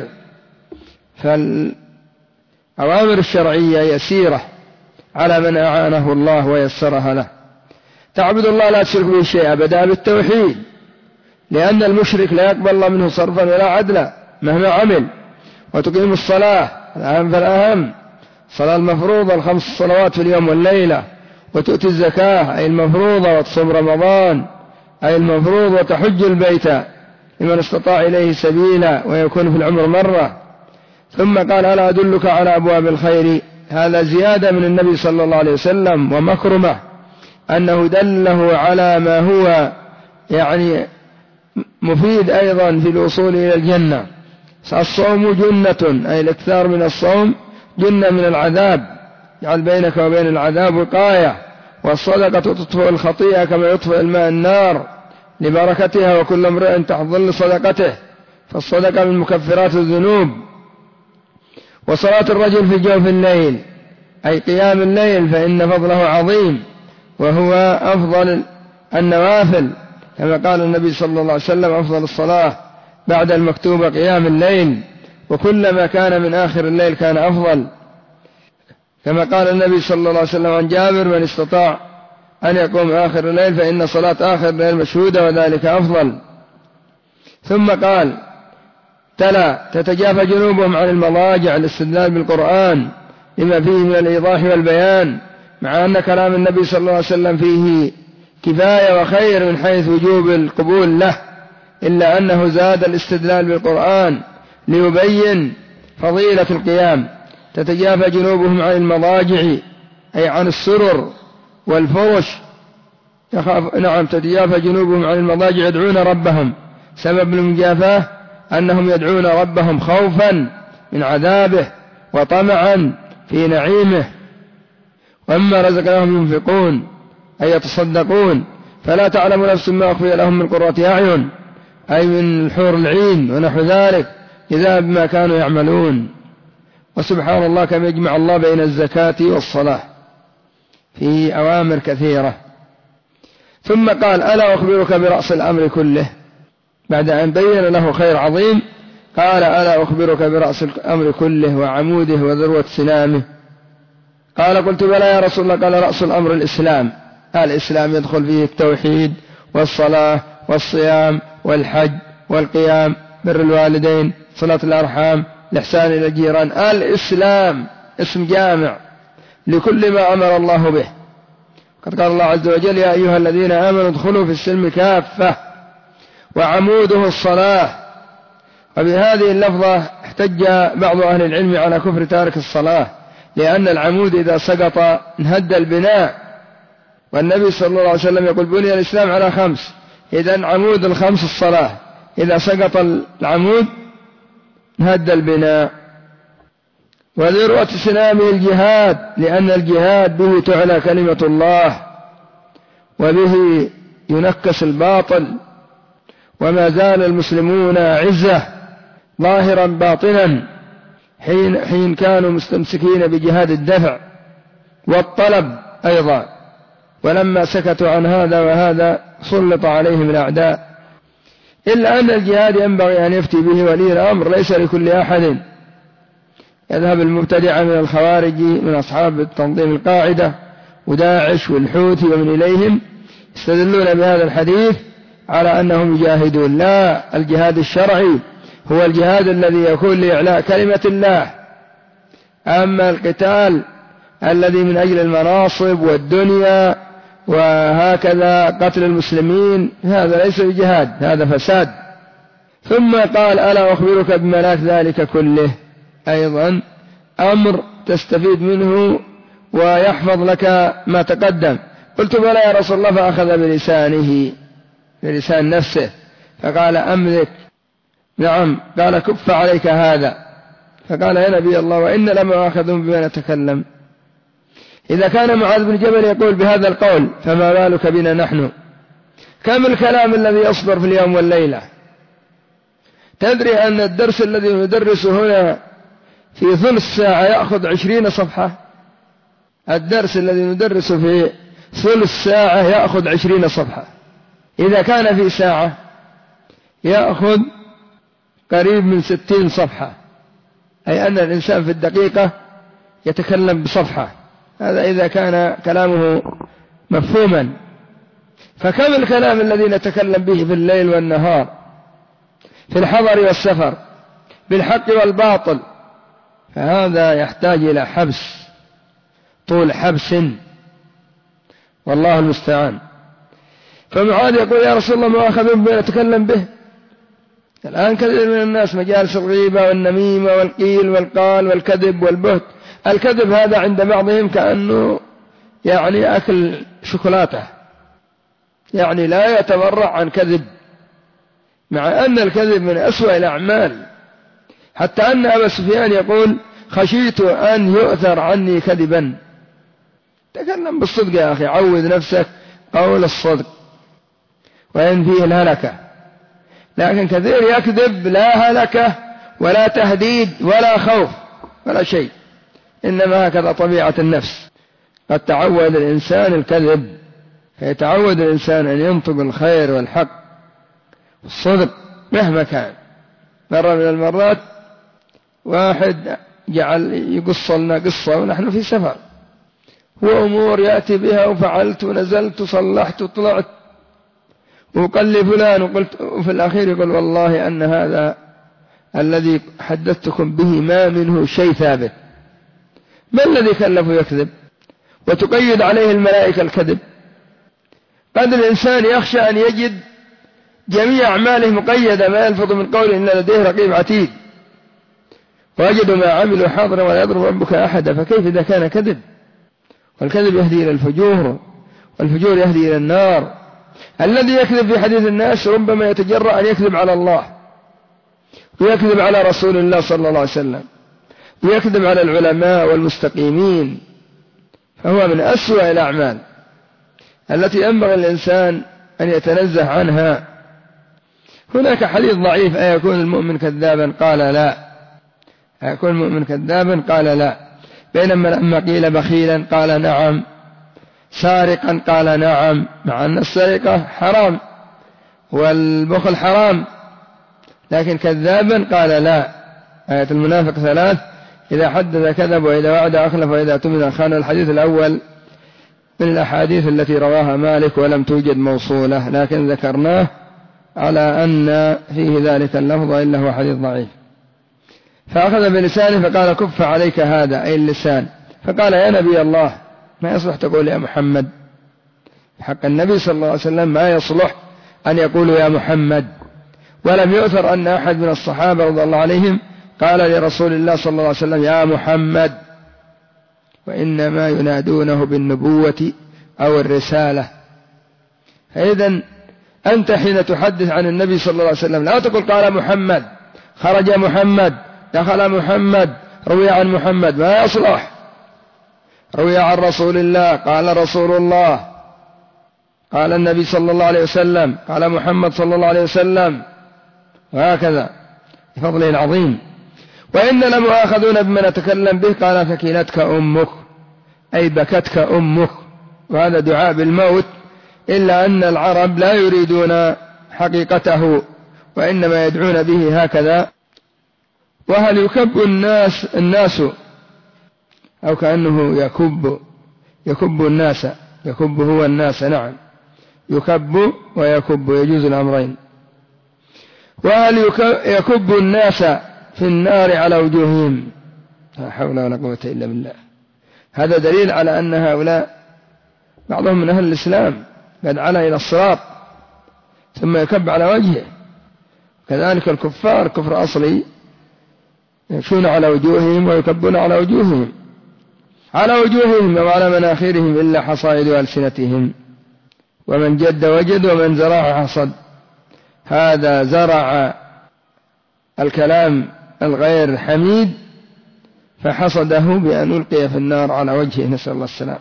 فالأوامر الشرعية يسيرة على من أعانه الله ويسرها له. تعبد الله لا تشرك به شيئا، بدأ بالتوحيد، لأن المشرك لا يقبل الله منه صرفا ولا عدلا مهما عمل. وتقيم الصلاة، الأهم فالأهم، الصلاة المفروضة 5 صلوات في اليوم والليلة، وتؤتي الزكاة أي المفروضة، وتصوم رمضان أي المفروض، وتحج البيت لمن استطاع إليه سبيلا ويكون في العمر مرة. ثم قال ألا أدلك على أبواب الخير، هذا زيادة من النبي صلى الله عليه وسلم ومكرمة، أنه دله على ما هو يعني مفيد أيضا في الوصول إلى الجنة. الصوم جنة، أي الاكثار من الصوم جنة من العذاب، يجعل بينك وبين العذاب وقاية. والصدقة تطفئ الخطيئة كما يطفئ الماء النار لبركتها، وكل امرئ تحت ظل صدقته، فالصدقة من مكفرات الذنوب. وصلاة الرجل في جوف الليل أي قيام الليل، فإن فضله عظيم، وهو أفضل النوافل، كما قال النبي صلى الله عليه وسلم أفضل الصلاة بعد المكتوبة قيام الليل، وكلما كان من آخر الليل كان أفضل، كما قال النبي صلى الله عليه وسلم عن جابر من استطاع أن يقوم آخر الليل فإن صلاة آخر الليل مشهودة وذلك أفضل. ثم قال تلا تتجافى جنوبهم عن المضاجع، الاستدلال بالقرآن لما فيه من الإيضاح والبيان، مع أن كلام النبي صلى الله عليه وسلم فيه كفاية وخير من حيث وجوب القبول له، إلا أنه زاد الاستدلال بالقرآن ليبين فضيلة القيام. تتجافى جنوبهم عن المضاجع أي عن السرر والفرش، تتجافى جنوبهم عن المضاجع يدعون ربهم، سبب المجافاة أنهم يدعون ربهم خوفا من عذابه وطمعا في نعيمه. وأما رزقناهم ينفقون أي يتصدقون، فلا تعلم نفس ما أخفي لهم من قرة أعين، أي من الحور العين ونحو ذلك، إذا بما كانوا يعملون. وسبحان الله كما يجمع الله بين الزكاة والصلاة في أوامر كثيرة. ثم قال ألا أخبرك برأس الأمر كله، بعد أن بين له خير عظيم قال ألا أخبرك برأس الأمر كله وعموده وذروة سنامه. قال قلت بلى يا رسول الله. قال رأس الأمر الإسلام، الإسلام يدخل فيه التوحيد والصلاة والصيام والحج والقيام، بر الوالدين، صلة الأرحام، الإحسان إلى الجيران. الإسلام اسم جامع لكل ما أمر الله به. قد قال الله عز وجل يا أيها الذين آمنوا ادخلوا في السلم كافة، وعموده الصلاة. وبهذه اللفظة احتج بعض أهل العلم على كفر تارك الصلاة، لأن العمود إذا سقط انهد البناء، والنبي صلى الله عليه وسلم يقول بني الإسلام على 5، إذن عمود 5 الصلاة، إذا سقط العمود انهد البناء. وذروة سنامه الجهاد، لأن الجهاد به تعلى كلمة الله وبه ينكس الباطل، وما زال المسلمون عزة ظاهرا باطنا حين كانوا مستمسكين بجهاد الدفع والطلب أيضا، ولما سكتوا عن هذا وهذا سلط عليهم الأعداء. إلا أن الجهاد ينبغي أن يفتي به ولي الأمر، ليس لكل أحد. يذهب المبتدع من الخوارج من أصحاب التنظيم القاعدة وداعش والحوثي ومن إليهم، يستدلون بهذا الحديث على أنهم يجاهدون. لا، الجهاد الشرعي هو الجهاد الذي يكون لإعلاء كلمة الله. أما القتال الذي من أجل المناصب والدنيا وهكذا قتل المسلمين، هذا ليس بجهاد، هذا فساد. ثم قال ألا أخبرك بملاك ذلك كله، أيضا أمر تستفيد منه ويحفظ لك ما تقدم. قلت بلى يا رسول الله. فأخذ بلسانه، بلسان نفسه، فقال أملك. نعم. قال كف عليك هذا. فقال يا نبي الله وإن لما أخذهم بما نتكلم. إذا كان معاذ بن جبل يقول بهذا القول فما بالك بنا نحن؟ كم الكلام الذي يصدر في اليوم والليلة. تدري أن الدرس الذي ندرسه هنا في ثلث ساعة يأخذ 20 صفحة. الدرس الذي ندرسه في ثلث ساعة يأخذ 20 صفحة. إذا كان في ساعة يأخذ قريب من 60 صفحة، أي أن الإنسان في الدقيقة يتكلم بصفحة، هذا إذا كان كلامه مفهوما. فكم الكلام الذي نتكلم به في الليل والنهار، في الحضر والسفر، بالحق والباطل، فهذا يحتاج إلى حبس، طول حبس، والله المستعان. فمعاذ يقول يا رسول الله ما أخذ بما نتكلم به. الآن كثير من الناس مجالس الغيبة والنميمة والقيل والقال والكذب والبهت. الكذب هذا عند بعضهم كأنه يعني أكل شوكولاتة، يعني لا يتورع عن كذب، مع أن الكذب من أسوأ الأعمال، حتى أن أبا سفيان يقول خشيت أن يؤثر عني كذبا. تكلم بالصدق يا أخي، عود نفسك قول الصدق وإن فيه الهلكة. لكن كثير يكذب، لا هلكة ولا تهديد ولا خوف ولا شيء، إنما هكذا طبيعة النفس. قد تعود الإنسان الكذب، فيتعود الإنسان أن ينطق الخير والحق والصدق مهما كان. مرة من المرات واحد جعل يقص لنا قصة ونحن في سفر، وأمور يأتي بها وفعلت ونزلت وصلحت وطلعت، وقال لي فلان وقلت، وفي الأخير يقول والله أن هذا الذي حدثتكم به ما منه شيء ثابت. ما الذي كلفه يكذب وتقيد عليه الملائكة الكذب؟ قد الإنسان يخشى أن يجد جميع أعماله مقيدة، ما يلفظ من قول إلا لديه رقيب عتيد، ويجد ما عملوا حاضرا ولا يضرب ربك أحدا. فكيف إذا كان كذب؟ والكذب يهدي إلى الفجور، والفجور يهدي إلى النار. الذي يكذب في حديث الناس ربما يتجرأ أن يكذب على الله، ويكذب على رسول الله صلى الله عليه وسلم، ويكذب على العلماء والمستقيمين. فهو من أسوأ الأعمال التي ينبغي الإنسان أن يتنزه عنها. هناك حديث ضعيف أيكون المؤمن كذابا؟ قال لا. أيكون المؤمن كذابا؟ قال لا. بينما لما قيل بخيلا قال نعم، سارقا قال نعم، مع أن السرقة حرام والبخل حرام، لكن كذابا قال لا. آية المنافق 3: إذا حدث كذب، وإذا وعد أخلف، وإذا اؤتمن خان. الحديث الأول من الأحاديث التي رواها مالك ولم توجد موصولة، لكن ذكرناه على أن فيه ذلك اللفظ، إلا هو حديث ضعيف. فأخذ بلسانه فقال كف عليك هذا، أي اللسان. فقال يا نبي الله ما يصلح تقول يا محمد، حق النبي صلى الله عليه وسلم ما يصلح أن يقول يا محمد. ولم يؤثر أن أحد من الصحابة رضي الله عليهم قال لرسول الله صلى الله عليه وسلم يا محمد، وإنما ينادونه بالنبوة أو الرسالة. فإذن أنت حين تحدث عن النبي صلى الله عليه وسلم لا تقول قال محمد، خرج محمد، دخل محمد، روي عن محمد، ما يصلح. روي عن رسول الله، قال رسول الله، قال النبي صلى الله عليه وسلم، قال محمد صلى الله عليه وسلم، وهكذا بفضله العظيم. وإن لمؤاخذون بما نتكلم به. قال ثكلتك أمك، أي بكتك أمك، وهذا دعاء بالموت، إلا أن العرب لا يريدون حقيقته وإنما يدعون به هكذا. وهل يكب الناس أو كأنه يكب الناس، يكب هو الناس، نعم، يكب ويكب، يجوز الأمرين. وهل يكب الناس في النار على وجوههم؟ لا حول ولا قوة إلا بالله. هذا دليل على أن هؤلاء بعضهم من أهل الإسلام قد علا إلى الصراط ثم يكب على وجهه. كذلك الكفار كفر أصلي يمشون على وجوههم ويكبون على وجوههم، على وجوههم وعلى مناخرهم إلا حصائد ألسنتهم. ومن جد وجد ومن زرع حصد. هذا زرع الكلام الغير حميد فحصده بأن ألقي في النار على وجهه، نسأل الله السلامة.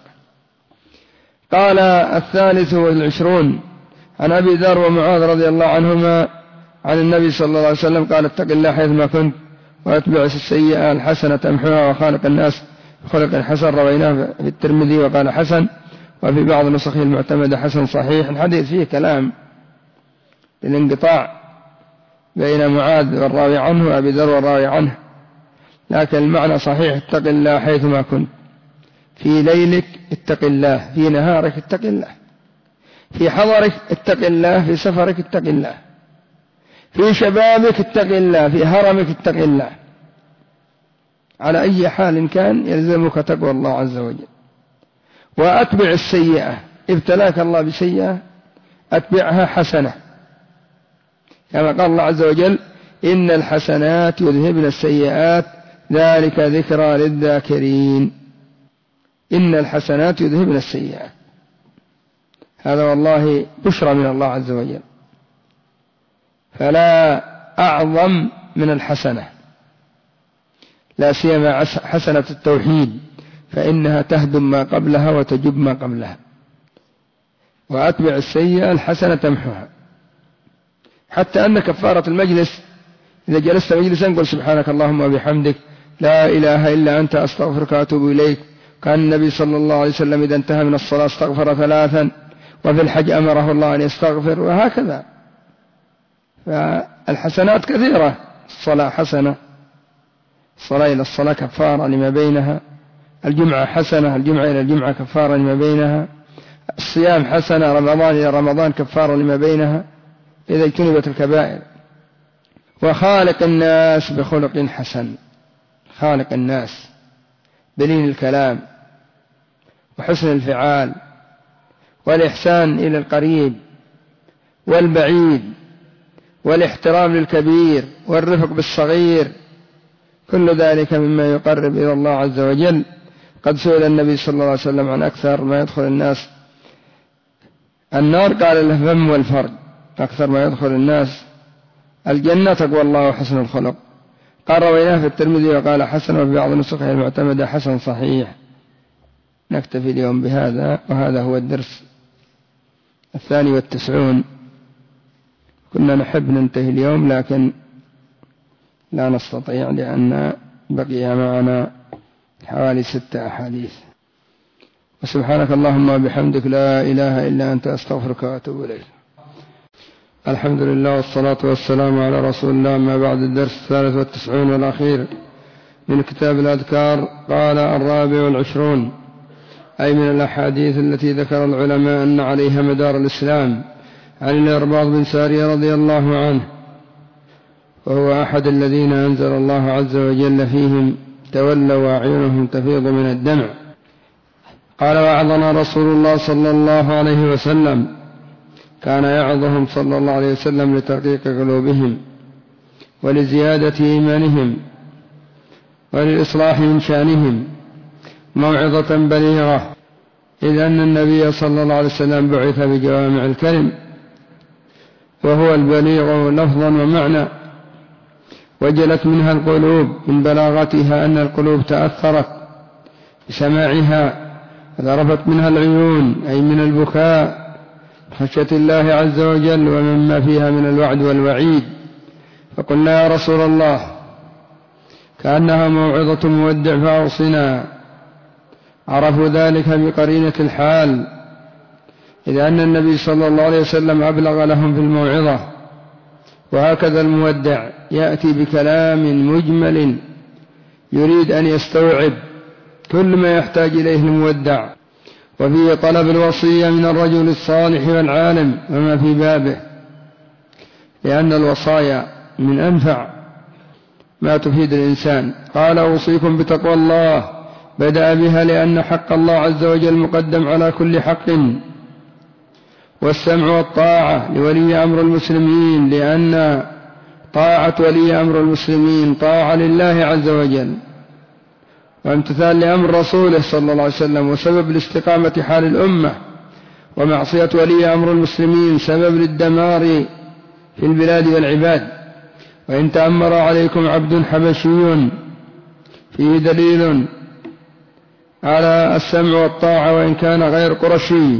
قال 23 عن أبي ذر ومعاذ رضي الله عنهما عن النبي صلى الله عليه وسلم قال اتق الله حيثما كنت واتبع السيئة الحسنة تمحوها وخالق الناس بخلق حسن. رويناه في الترمذي وقال حسن، وفي بعض نسخه المعتمدة حسن صحيح. الحديث فيه كلام للانقطاع بين معاذ والراوي عنه وأبي ذر والراوي عنه، لكن المعنى صحيح: اتق الله حيثما كنت، في ليلك اتق الله، في نهارك اتق الله، في حضرك اتق الله، في سفرك اتق الله، في شبابك اتق الله، في هرمك اتق الله. على أي حال كان يلزمك تقوى الله عز وجل. وأتبع السيئة، ابتلاك الله بسيئة أتبعها حسنة، كما قال الله عز وجل: إن الحسنات يذهبن السيئات ذلك ذكرى للذاكرين. إن الحسنات يذهبن السيئات، هذا والله بشرى من الله عز وجل. فلا أعظم من الحسنة، لا سيما حسنة التوحيد، فإنها تهدم ما قبلها وتجب ما قبلها. وأتبع السيئة الحسنة تمحوها. حتى أن كفارة المجلس، إذا جلست مجلسا قل سبحانك اللهم وبحمدك لا إله إلا أنت أستغفرك وأتوب إليك. كان النبي صلى الله عليه وسلم إذا انتهى من الصلاة استغفر 3، وفي الحج أمره الله أن يستغفر، وهكذا. فالحسنات كثيرة. الصلاة حسنة، الصلاة إلى الصلاة كفارة لما بينها، الجمعة حسنة، الجمعة إلى الجمعة كفارة لما بينها، الصيام حسنة، رمضان إلى رمضان كفارة لما بينها إذا اجتنبت الكبائر. وخالق الناس بخلق حسن، خالق الناس بلين الكلام وحسن الفعال والإحسان إلى القريب والبعيد والاحترام للكبير والرفق بالصغير، كل ذلك مما يقرب إلى الله عز وجل. قد سئل النبي صلى الله عليه وسلم عن أكثر ما يدخل الناس النار، قال: الفم والفرج. أكثر ما يدخل الناس الجنة تقوى الله وحسن الخلق. قال: رويناه في الترمذي وقال حسن، وفي بعض نسخه المعتمدة حسن صحيح. نكتفي اليوم بهذا، وهذا هو الدرس 92. كنا نحب ننتهي اليوم لكن لا نستطيع، لأن بقي معنا حوالي 6 أحاديث. وسبحانك اللهم وبحمدك لا إله إلا أنت أستغفرك وأتوب إليك. الحمد لله والصلاة والسلام على رسول الله. ما بعد الدرس 93 والأخير من كتاب الأذكار. قال: 24، أي من الأحاديث التي ذكر العلماء أن عليها مدار الإسلام، عن الإرباض بن سارية رضي الله عنه، وهو أحد الذين أنزل الله عز وجل فيهم: تولوا وأعينهم تفيض من الدمع. قال: وعظنا رسول الله صلى الله عليه وسلم، كان يعظهم صلى الله عليه وسلم لترقيق قلوبهم ولزيادة إيمانهم وللإصلاح من شأنهم، موعظة بليغة، إذ أن النبي صلى الله عليه وسلم بعث بجوامع الكلم، وهو البليغ لفظا ومعنى، وجلت منها القلوب من بلاغتها أن القلوب تأثرت بسماعها، وذرفت منها العيون أي من البكاء خشية الله عز وجل ومما فيها من الوعد والوعيد. فقلنا: يا رسول الله، كأنها موعظة مودع فأوصنا. عرفوا ذلك بقرينة الحال، إذ أن النبي صلى الله عليه وسلم أبلغ لهم في الموعظة. وهكذا المودع يأتي بكلام مجمل يريد أن يستوعب كل ما يحتاج إليه المودع، وفيه طلب الوصية من الرجل الصالح والعالم وما في بابه، لأن الوصايا من أنفع ما تفيد الإنسان. قال: أوصيكم بتقوى الله، بدأ بها لأن حق الله عز وجل مقدم على كل حق، والسمع والطاعة لولي أمر المسلمين، لأن طاعة ولي أمر المسلمين طاعة لله عز وجل، وامتثال لأمر رسوله صلى الله عليه وسلم، وسبب لاستقامة حال الأمة. ومعصية ولي أمر المسلمين سبب للدمار في البلاد والعباد. وإن تأمر عليكم عبد حبشي فيه دليل على السمع والطاعة وإن كان غير قرشي.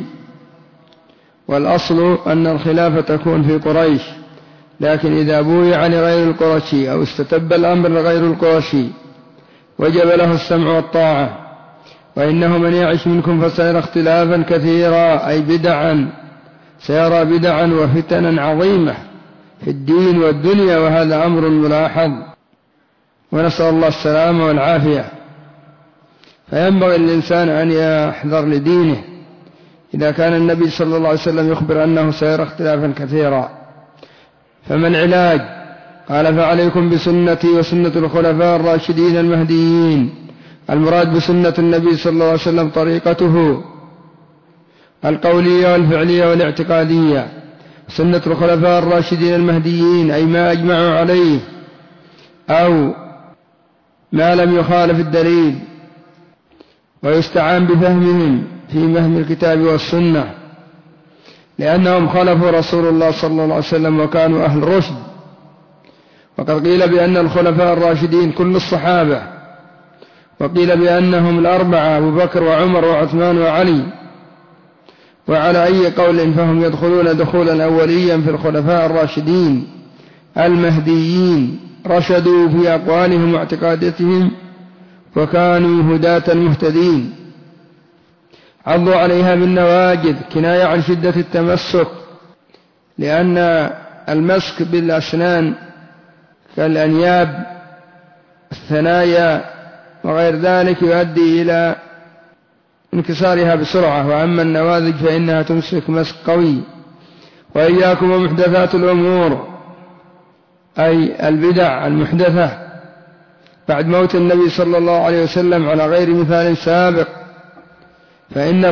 والأصل أن الخلافة تكون في قريش، لكن إذا بويع لغير القرشي أو استتب الأمر لغير القرشي وجب له السمع والطاعة. وإنه من يعش منكم فسيرى اختلافا كثيرا، أي بدعا، سيرى بدعا وفتنا عظيمة في الدين والدنيا، وهذا أمر ملاحظ، ونسأل الله السلامة والعافية. فينبغي للإنسان أن يحذر لدينه إذا كان النبي صلى الله عليه وسلم يخبر أنه سيرى اختلافا كثيرا. فما العلاج؟ قال: فعليكم بسنتي وسنة الخلفاء الراشدين المهديين. المراد بسنة النبي صلى الله عليه وسلم طريقته القولية والفعلية والاعتقادية. سنة الخلفاء الراشدين المهديين أي ما أجمعوا عليه أو ما لم يخالف الدليل، ويستعان بفهمهم في فهم الكتاب والسنة، لأنهم خلفوا رسول الله صلى الله عليه وسلم وكانوا أهل رشد. وقد قيل بأن الخلفاء الراشدين كل الصحابة، وقيل بأنهم الأربعة: أبو بكر وعمر وعثمان وعلي. وعلى أي قول فهم يدخلون دخولا أوليا في الخلفاء الراشدين المهديين، رشدوا في أقوالهم واعتقاداتهم وكانوا هداة مهتدين. عضوا عليها بالنواجذ كناية عن شدة التمسك، لأن المسك بالأسنان كالأنياب الثنايا وغير ذلك يؤدي إلى انكسارها بسرعة، وأما النواذج فإنها تمسك مسك قوي. وإياكم ومحدثات الأمور أي البدع المحدثة بعد موت النبي صلى الله عليه وسلم على غير مثال سابق، فإن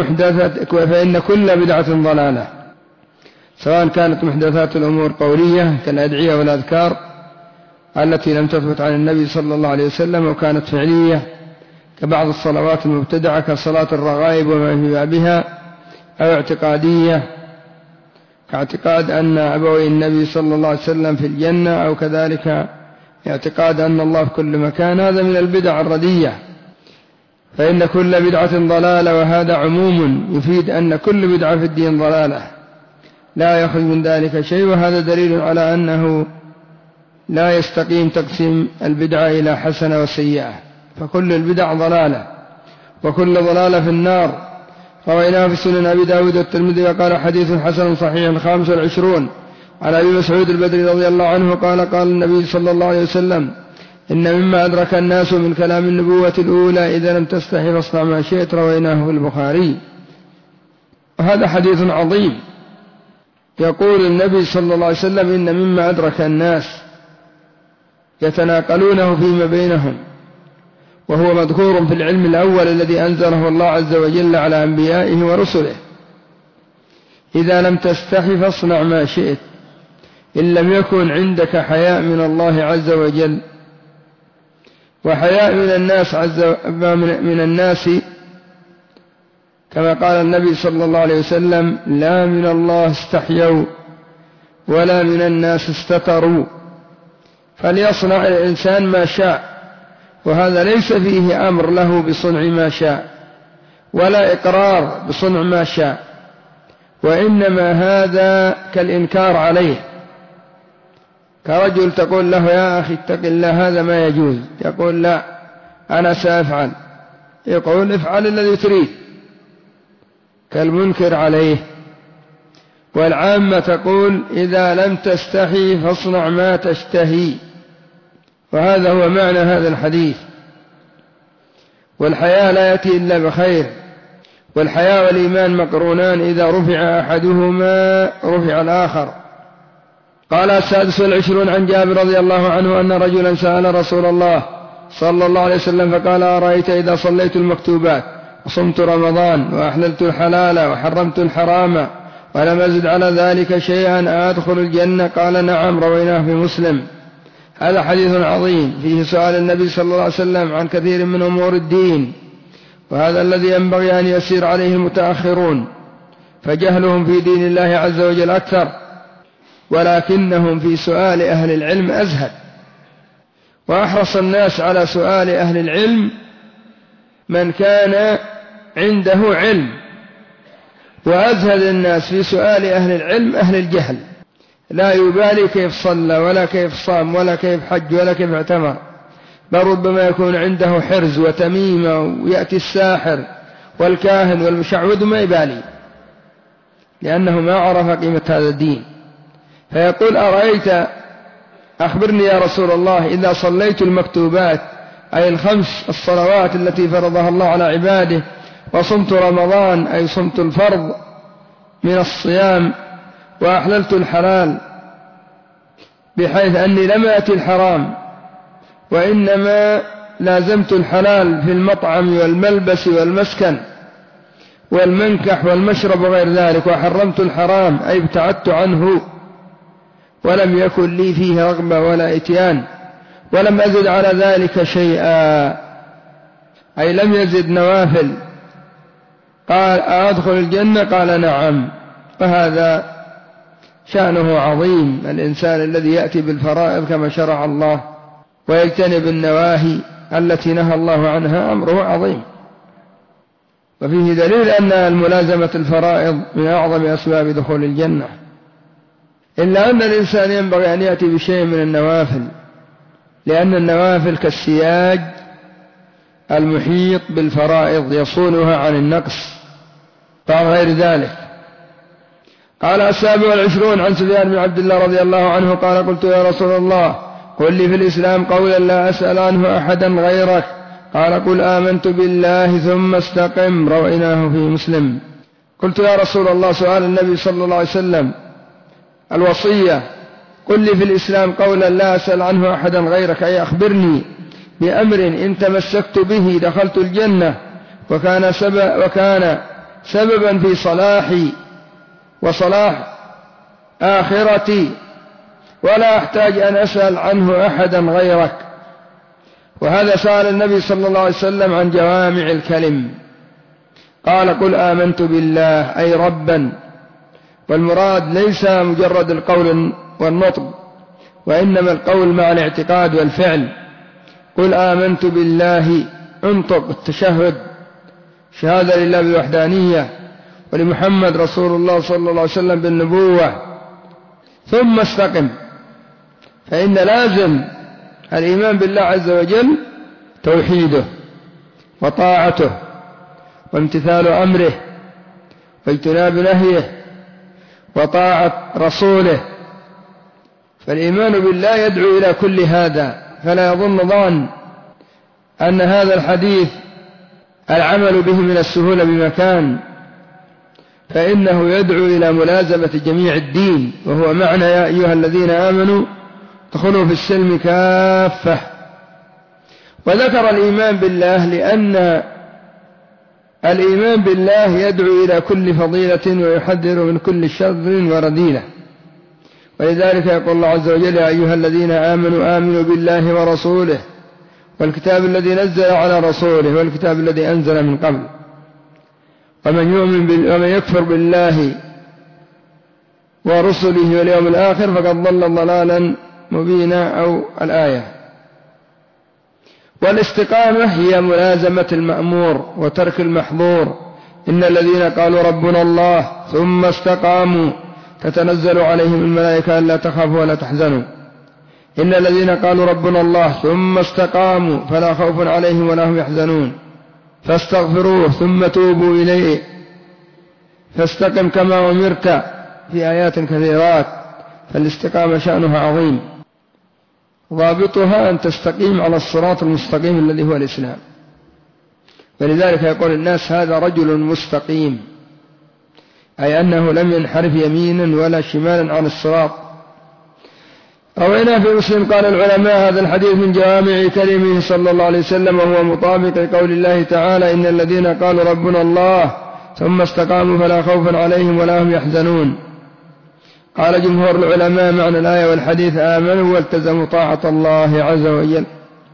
كل بدعة ضلالة، سواء كانت محدثات الأمور قولية كالأدعية والأذكار التي لم تثبت عن النبي صلى الله عليه وسلم، وكانت فعلية كبعض الصلوات المبتدعة كصلاة الرغائب وما في بابها، أو اعتقادية كاعتقاد أن أبوي النبي صلى الله عليه وسلم في الجنة، أو كذلك اعتقاد أن الله في كل مكان. هذا من البدع الردية، فإن كل بدعة ضلالة، وهذا عموم يفيد أن كل بدعة في الدين ضلالة لا يخرج من ذلك شيء. وهذا دليل على أنه لا يستقيم تقسيم البدعة إلى حسنة وسيئة، فكل البدع ضلالة وكل ضلالة في النار. رويناه في سنن أبي داود والترمذي وقال: حديث حسن صحيح. 25 على أبي مسعود البدري رضي الله عنه قال: قال النبي صلى الله عليه وسلم: إن مما أدرك الناس من كلام النبوة الأولى: إذا لم تستحي فاصنع ما شئت. رويناه في البخاري. وهذا حديث عظيم. يقول النبي صلى الله عليه وسلم: إن مما أدرك الناس، يتناقلونه فيما بينهم، وهو مذكور في العلم الأول الذي أنزله الله عز وجل على أنبيائه ورسله: إذا لم تستحي فاصنع ما شئت. إن لم يكن عندك حياء من الله عز وجل وحياء من الناس كما قال النبي صلى الله عليه وسلم: لا من الله استحيوا ولا من الناس استتروا. فليصنع الإنسان ما شاء، وهذا ليس فيه أمر له بصنع ما شاء ولا إقرار بصنع ما شاء، وإنما هذا كالإنكار عليه، كرجل تقول له: يا أخي اتق الله هذا ما يجوز، يقول: لا أنا سأفعل، يقول: افعل الذي تريد، كالمنكر عليه. والعامة تقول: إذا لم تستحي فاصنع ما تشتهي. وهذا هو معنى هذا الحديث. والحياء لا يأتي إلا بخير، والحياء والإيمان مقرونان، إذا رفع أحدهما رفع الآخر. قال 26 عن جابر رضي الله عنه أن رجلا سأل رسول الله صلى الله عليه وسلم فقال: أرأيت إذا صليت المكتوبات وصمت رمضان وأحللت الحلال وحرمت الحرام ولم أزد على ذلك شيئا أدخل الجنة؟ قال: نعم. رويناه في مسلم. هذا حديث عظيم فيه سؤال النبي صلى الله عليه وسلم عن كثير من أمور الدين، وهذا الذي ينبغي أن يسير عليه المتأخرون، فجهلهم في دين الله عز وجل أكثر، ولكنهم في سؤال أهل العلم أزهد. وأحرص الناس على سؤال أهل العلم من كان عنده علم، وأزهد الناس في سؤال أهل العلم أهل الجهل، لا يبالي كيف صلى ولا كيف صام ولا كيف حج ولا كيف اعتمر، بل ربما يكون عنده حرز وتميمة، ويأتي الساحر والكاهن والمشعوذ ما يبالي، لأنه ما عرف قيمة هذا الدين. فيقول أرأيت أخبرني يا رسول الله إذا صليت المكتوبات أي الخمس الصلوات التي فرضها الله على عباده، وصمت رمضان أي صمت الفرض من الصيام، وأحللت الحلال بحيث أني لم أتي الحرام وإنما لازمت الحلال في المطعم والملبس والمسكن والمنكح والمشرب وغير ذلك، وحرمت الحرام أي ابتعدت عنه ولم يكن لي فيه رغبة ولا إتيان، ولم أزد على ذلك شيئا أي لم يزد نوافل. قال أدخل الجنة؟ قال نعم. وهذا شأنه عظيم، الإنسان الذي يأتي بالفرائض كما شرع الله ويجتنب النواهي التي نهى الله عنها أمره عظيم. وفيه دليل أن الملازمة الفرائض من أعظم أسباب دخول الجنة، إلا أن الإنسان ينبغي أن يأتي بشيء من النوافل، لأن النوافل كالسياج المحيط بالفرائض يصونها عن النقص فعن غير ذلك. قال 27 عن سفيان بن عبد الله رضي الله عنه قال قلت يا رسول الله قل لي في الإسلام قولا لا أسأل عنه أحدا غيرك، قال قل آمنت بالله ثم استقم، رويناه في مسلم. قلت يا رسول الله، سؤال النبي صلى الله عليه وسلم الوصية، قل لي في الإسلام قولا لا أسأل عنه أحدا غيرك، أي أخبرني بأمر إن تمسكت به دخلت الجنة وكان سببا في صلاحي وصلاح آخرتي، ولا أحتاج أن أسأل عنه أحدا غيرك. وهذا سأل النبي صلى الله عليه وسلم عن جوامع الكلم. قال قل آمنت بالله أي ربا، والمراد ليس مجرد القول والنطق، وإنما القول مع الاعتقاد والفعل. قل آمنت بالله، انطق التشهد، شهادة لله بالوحدانية ولمحمد رسول الله صلى الله عليه وسلم بالنبوة، ثم استقم، فإن لازم الإيمان بالله عز وجل توحيده وطاعته وامتثال أمره واجتناب نهيه وطاعة رسوله. فالإيمان بالله يدعو إلى كل هذا، فلا يظن ظان أن هذا الحديث العمل به من السهولة بمكان، فإنه يدعو إلى ملازمة جميع الدين، وهو معنى يا أيها الذين آمنوا ادخلوا في السلم كافة. وذكر الإيمان بالله لأن الإيمان بالله يدعو إلى كل فضيلة ويحذر من كل شر ورذيلة، ولذلك يقول الله عز وجل يا أيها الذين آمنوا آمنوا بالله ورسوله والكتاب الذي نزل على رسوله والكتاب الذي أنزل من قبل، ومن يكفر بالله ورسله واليوم الآخر فقد ضل ضلالا مبينا، أو الآية. والاستقامة هي ملازمة المأمور وترك المحظور. إن الذين قالوا ربنا الله ثم استقاموا تتنزل عليهم الملائكة ألا تخافوا ولا تحزنوا. إن الذين قالوا ربنا الله ثم استقاموا فلا خوف عليهم ولا هم يحزنون. فاستغفروه ثم توبوا إليه فاستقم كما أمرت، في آيات كثيرات. فالاستقامة شأنها عظيم، ضابطها أن تستقيم على الصراط المستقيم الذي هو الإسلام. ولذلك يقول الناس هذا رجل مستقيم، أي أنه لم ينحرف يمينا ولا شمالا عن الصراط. روينا في مسلم قال العلماء هذا الحديث من جوامع كلمه صلى الله عليه وسلم، وهو مطابق لقول الله تعالى إن الذين قالوا ربنا الله ثم استقاموا فلا خوف عليهم ولا هم يحزنون. قال جمهور العلماء معنى الآية والحديث آمنوا والتزموا طاعة الله عز وجل.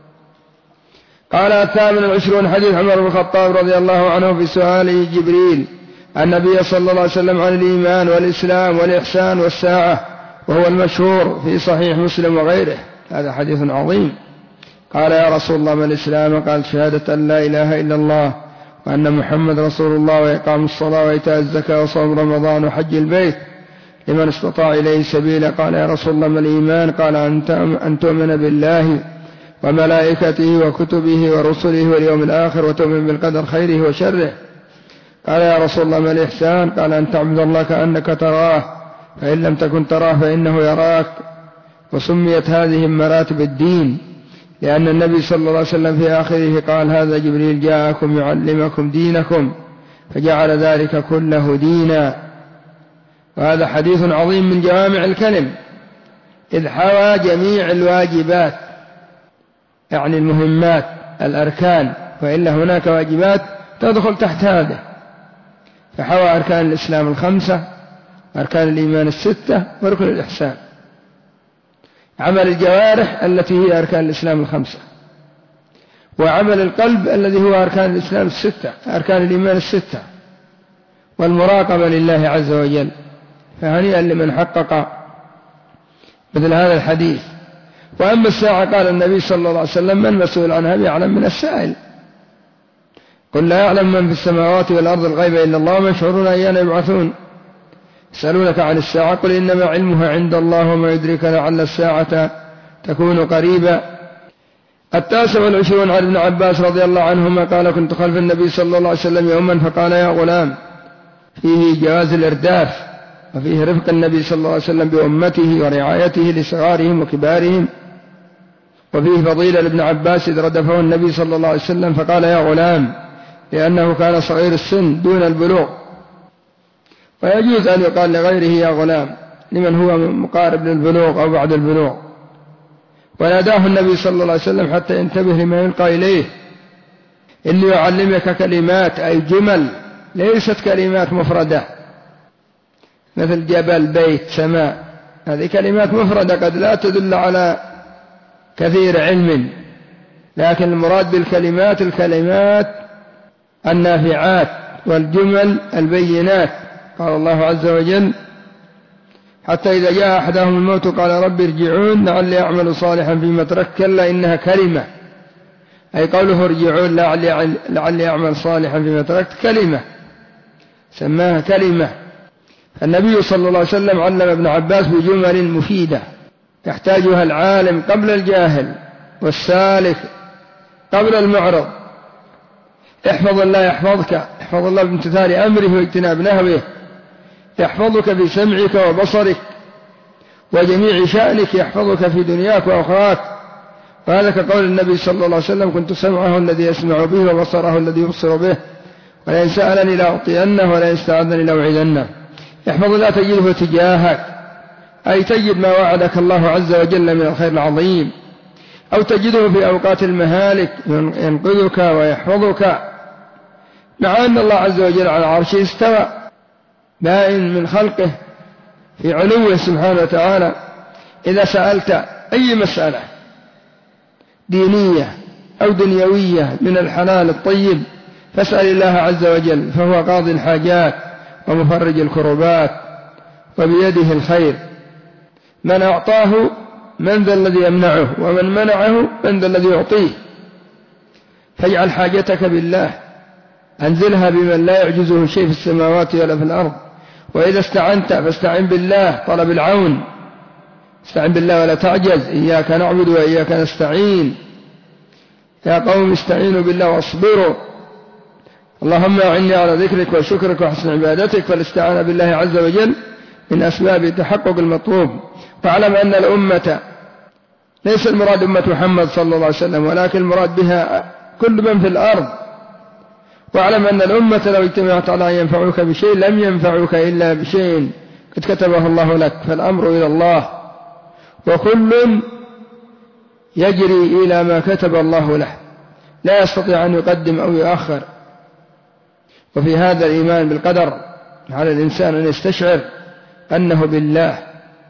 قال 28 حديث عمر بن الخطاب رضي الله عنه في سؤاله جبريل النبي صلى الله عليه وسلم عن الإيمان والإسلام والإحسان والساعة، وهو المشهور في صحيح مسلم وغيره. هذا حديث عظيم. قال يا رسول الله ما الإسلام؟ قال شهادة أن لا إله إلا الله وأن محمد رسول الله وإقام الصلاة وإيتاء الزكاة وصوم رمضان وحج البيت لمن استطاع إليه سبيلا. قال يا رسول الله ما الإيمان؟ قال أن تؤمن بالله وملائكته وكتبه ورسله واليوم الآخر وتؤمن بالقدر خيره وشره. قال يا رسول الله ما الإحسان؟ قال أن تعبد الله كأنك تراه فإن لم تكن تراه فإنه يراك. وسميت هذه مراتب الدين لأن النبي صلى الله عليه وسلم في آخره قال: هذا جبريل جاءكم يعلمكم دينكم، فجعل ذلك كله دينا. وهذا حديث عظيم من جوامع الكلم، إذ حوى جميع الواجبات، يعني المهمات الأركان، وإلا هناك واجبات تدخل تحت هذا، فحوى أركان الإسلام 5، أركان الإيمان 6، وركن الإحسان. عمل الجوارح التي هي أركان الإسلام 5، وعمل القلب الذي هو أركان الإسلام 6، أركان الإيمان 6، والمراقبة لله عز وجل. فهنيئا لمن حقق مثل هذا الحديث. وأما الساعة قال النبي صلى الله عليه وسلم: من مسؤول عنها بأعلم من السائل. قل لا يعلم من في السماوات والأرض الغيب إلا الله وما يشعرون أيان يبعثون. يسألونك عن الساعة قل إنما علمها عند الله وما يدرك لعل الساعة تكون قريبا. 29 عن ابن عباس رضي الله عنهما قال: كنت خلف النبي صلى الله عليه وسلم يوما فقال: يا غلام. فيه جواز الإرداف، وفيه رفق النبي صلى الله عليه وسلم بأمته ورعايته لصغارهم وكبارهم. وفيه فضيلة لابن عباس إذ ردفه النبي صلى الله عليه وسلم فقال: يا غلام، لأنه كان صغير السن دون البلوغ. ويجوز أن يقال لغيره يا غلام لمن هو مقارب للبلوغ أو بعد البلوغ. وناداه النبي صلى الله عليه وسلم حتى ينتبه لما يلقى إليه: إني أعلمك كلمات، أي جمل، ليست كلمات مفردة مثل جبل، بيت، سماء. هذه كلمات مفردة قد لا تدل على كثير علم، لكن المراد بالكلمات الكلمات النافعات، والجمل البينات. قال الله عز وجل: حتى إذا جاء أحدهم الموت قال رب ارجعون لعلي أعمل صالحا فيما تركت كلا إنها كلمة، أي قوله ارجعون لعلي أعمل صالحا فيما تركت كلمة، سماها كلمة. النبي صلى الله عليه وسلم علم ابن عباس بجمل مفيدة يحتاجها العالم قبل الجاهل، والسالك قبل المعرض. احفظ الله يحفظك، احفظ الله بامتثال أمره واجتناب نهيه، يحفظك في سمعك وبصرك وجميع شأنك، يحفظك في دنياك وأخراك. وهذا كقول النبي صلى الله عليه وسلم: كنت سمعه الذي يسمع به وبصره الذي يبصر به، ولئن سألني لأعطينه ولئن استعاذني لأعيذنه. احفظ الله تجده تجاهك، أي تجد ما وعدك الله عز وجل من الخير العظيم، أو تجده في أوقات المهالك ينقذك ويحفظك، مع أن الله عز وجل على عرشه استوى بائن من خلقه في علوه سبحانه وتعالى. إذا سألت أي مسألة دينية أو دنيوية من الحلال الطيب فاسأل الله عز وجل، فهو قاضي الحاجات ومفرج الكربات وبيده الخير. من أعطاه من ذا الذي يمنعه، ومن منعه من ذا الذي يعطيه. فاجعل حاجتك بالله، أنزلها بمن لا يعجزه شيء في السماوات ولا في الأرض. وإذا استعنت فاستعن بالله، طلب العون، استعن بالله ولا تعجز، إياك نعبد وإياك نستعين. يا قوم استعينوا بالله واصبروا. اللهم أعني على ذكرك وشكرك وحسن عبادتك. فالاستعانة بالله عز وجل من أسباب تحقق المطلوب. فاعلم أن الأمة ليس المراد أمة محمد صلى الله عليه وسلم، ولكن المراد بها كل من في الأرض. واعلم أن الأمة لو اجتمعت على أن ينفعوك بشيء لم ينفعوك إلا بشيء قد كتبه الله لك. فالأمر إلى الله، وكل يجري إلى ما كتب الله له، لا يستطيع أن يقدم أو يؤخر. وفي هذا الإيمان بالقدر على الإنسان أن يستشعر أنه بالله،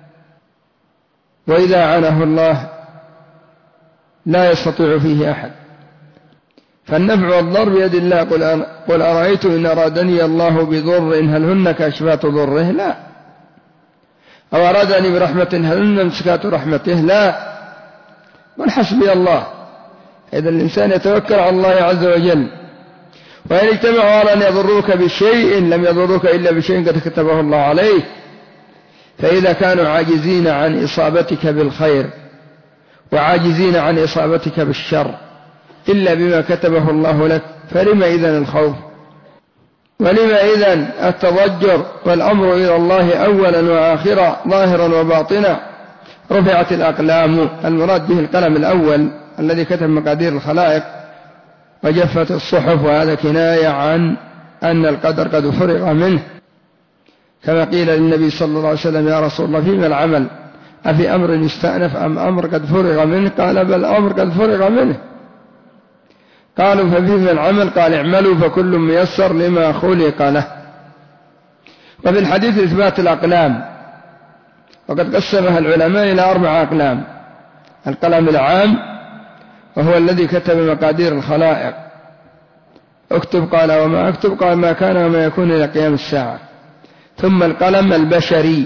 وإذا عنه الله لا يستطيع فيه أحد. فالنفع والضر بيد الله. قل أرأيت إن أرادني الله بضر هل هن كاشفات ضره؟ لا. أو أرادني برحمة هل هن ممسكات رحمته؟ لا. قل حسبي الله. إذا الإنسان يتوكل على الله عز وجل. وإن اجتمعوا على أن يضروك بشيء لم يضروك إلا بشيء قد كتبه الله عليك. فإذا كانوا عاجزين عن إصابتك بالخير وعاجزين عن إصابتك بالشر إلا بما كتبه الله لك، فلما إذن الخوف؟ ولما إذن التضجر والأمر إلى الله أولا وآخرا ظاهرا وباطنا رفعت الأقلام، المراد به القلم الأول الذي كتب مقادير الخلائق، وجفت الصحف، وهذا كناية عن أن القدر قد فرغ منه، كما قيل للنبي صلى الله عليه وسلم: يا رسول الله فيما العمل؟ أفي أمر يستأنف أم أمر قد فرغ منه؟ قال: بل أمر قد فرغ منه. قالوا: ففيما العمل؟ قال: اعملوا فكل ميسر لما خلق له. وفي الحديث إثبات الأقلام، وقد قسمها العلماء إلى 4 أقلام: القلم العام وهو الذي كتب مقادير الخلائق، اكتب، قال: وما أكتب؟ قال: ما كان وما يكون إلى قيام الساعة. ثم القلم البشري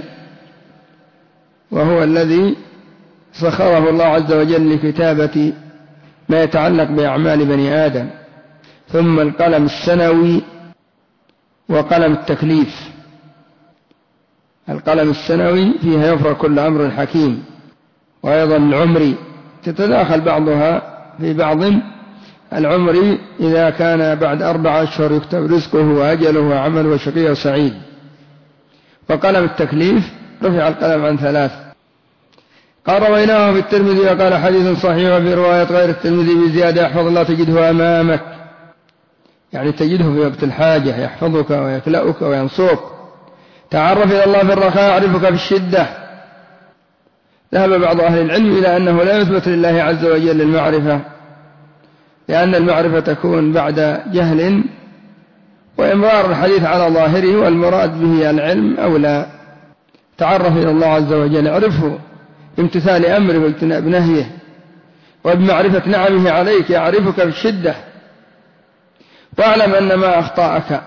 وهو الذي سخره الله عز وجل لكتابة ما يتعلق بأعمال بني آدم. ثم القلم السنوي وقلم التكليف. القلم السنوي فيها يفرق كل أمر حكيم، وأيضا العمري تتداخل بعضها في بعض. العمري إذا كان بعد 4 أشهر يكتب رزقه وأجله وعمله وشقي وسعيد. وقلم التكليف رفع القلم عن 3. قال: رويناه في الترمذي وقال: حديث صحيح. وفي رواية غير الترمذي بزيادة: احفظ الله تجده أمامك، يعني تجده في وقت الحاجة، يحفظك ويكلأك وينصوك. تعرف إلى الله في الرخاء يعرفك في الشدة. ذهب بعض أهل العلم إلى أنه لا يثبت لله عز وجل المعرفة، لأن المعرفة تكون بعد جهل وإمرار الحديث على ظاهره، والمراد به العلم أو لا. تعرف إلى الله عز وجل، اعرفه بامتثال أمره واجتناب نهيه، وبمعرفة نعمه عليك يعرفك في الشدة. واعلم أن ما أخطأك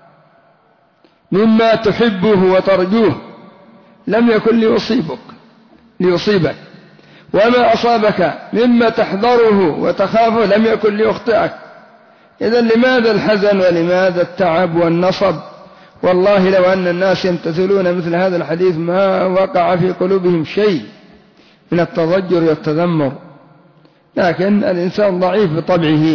مما تحبه وترجوه لم يكن ليصيبك، وما أصابك مما تحذره وتخافه لم يكن ليخطئك. إذن لماذا الحزن ولماذا التعب والنصب؟ والله لو أن الناس يمتثلون مثل هذا الحديث ما وقع في قلوبهم شيء من التضجر والتذمر. لكن الإنسان ضعيف بطبعه،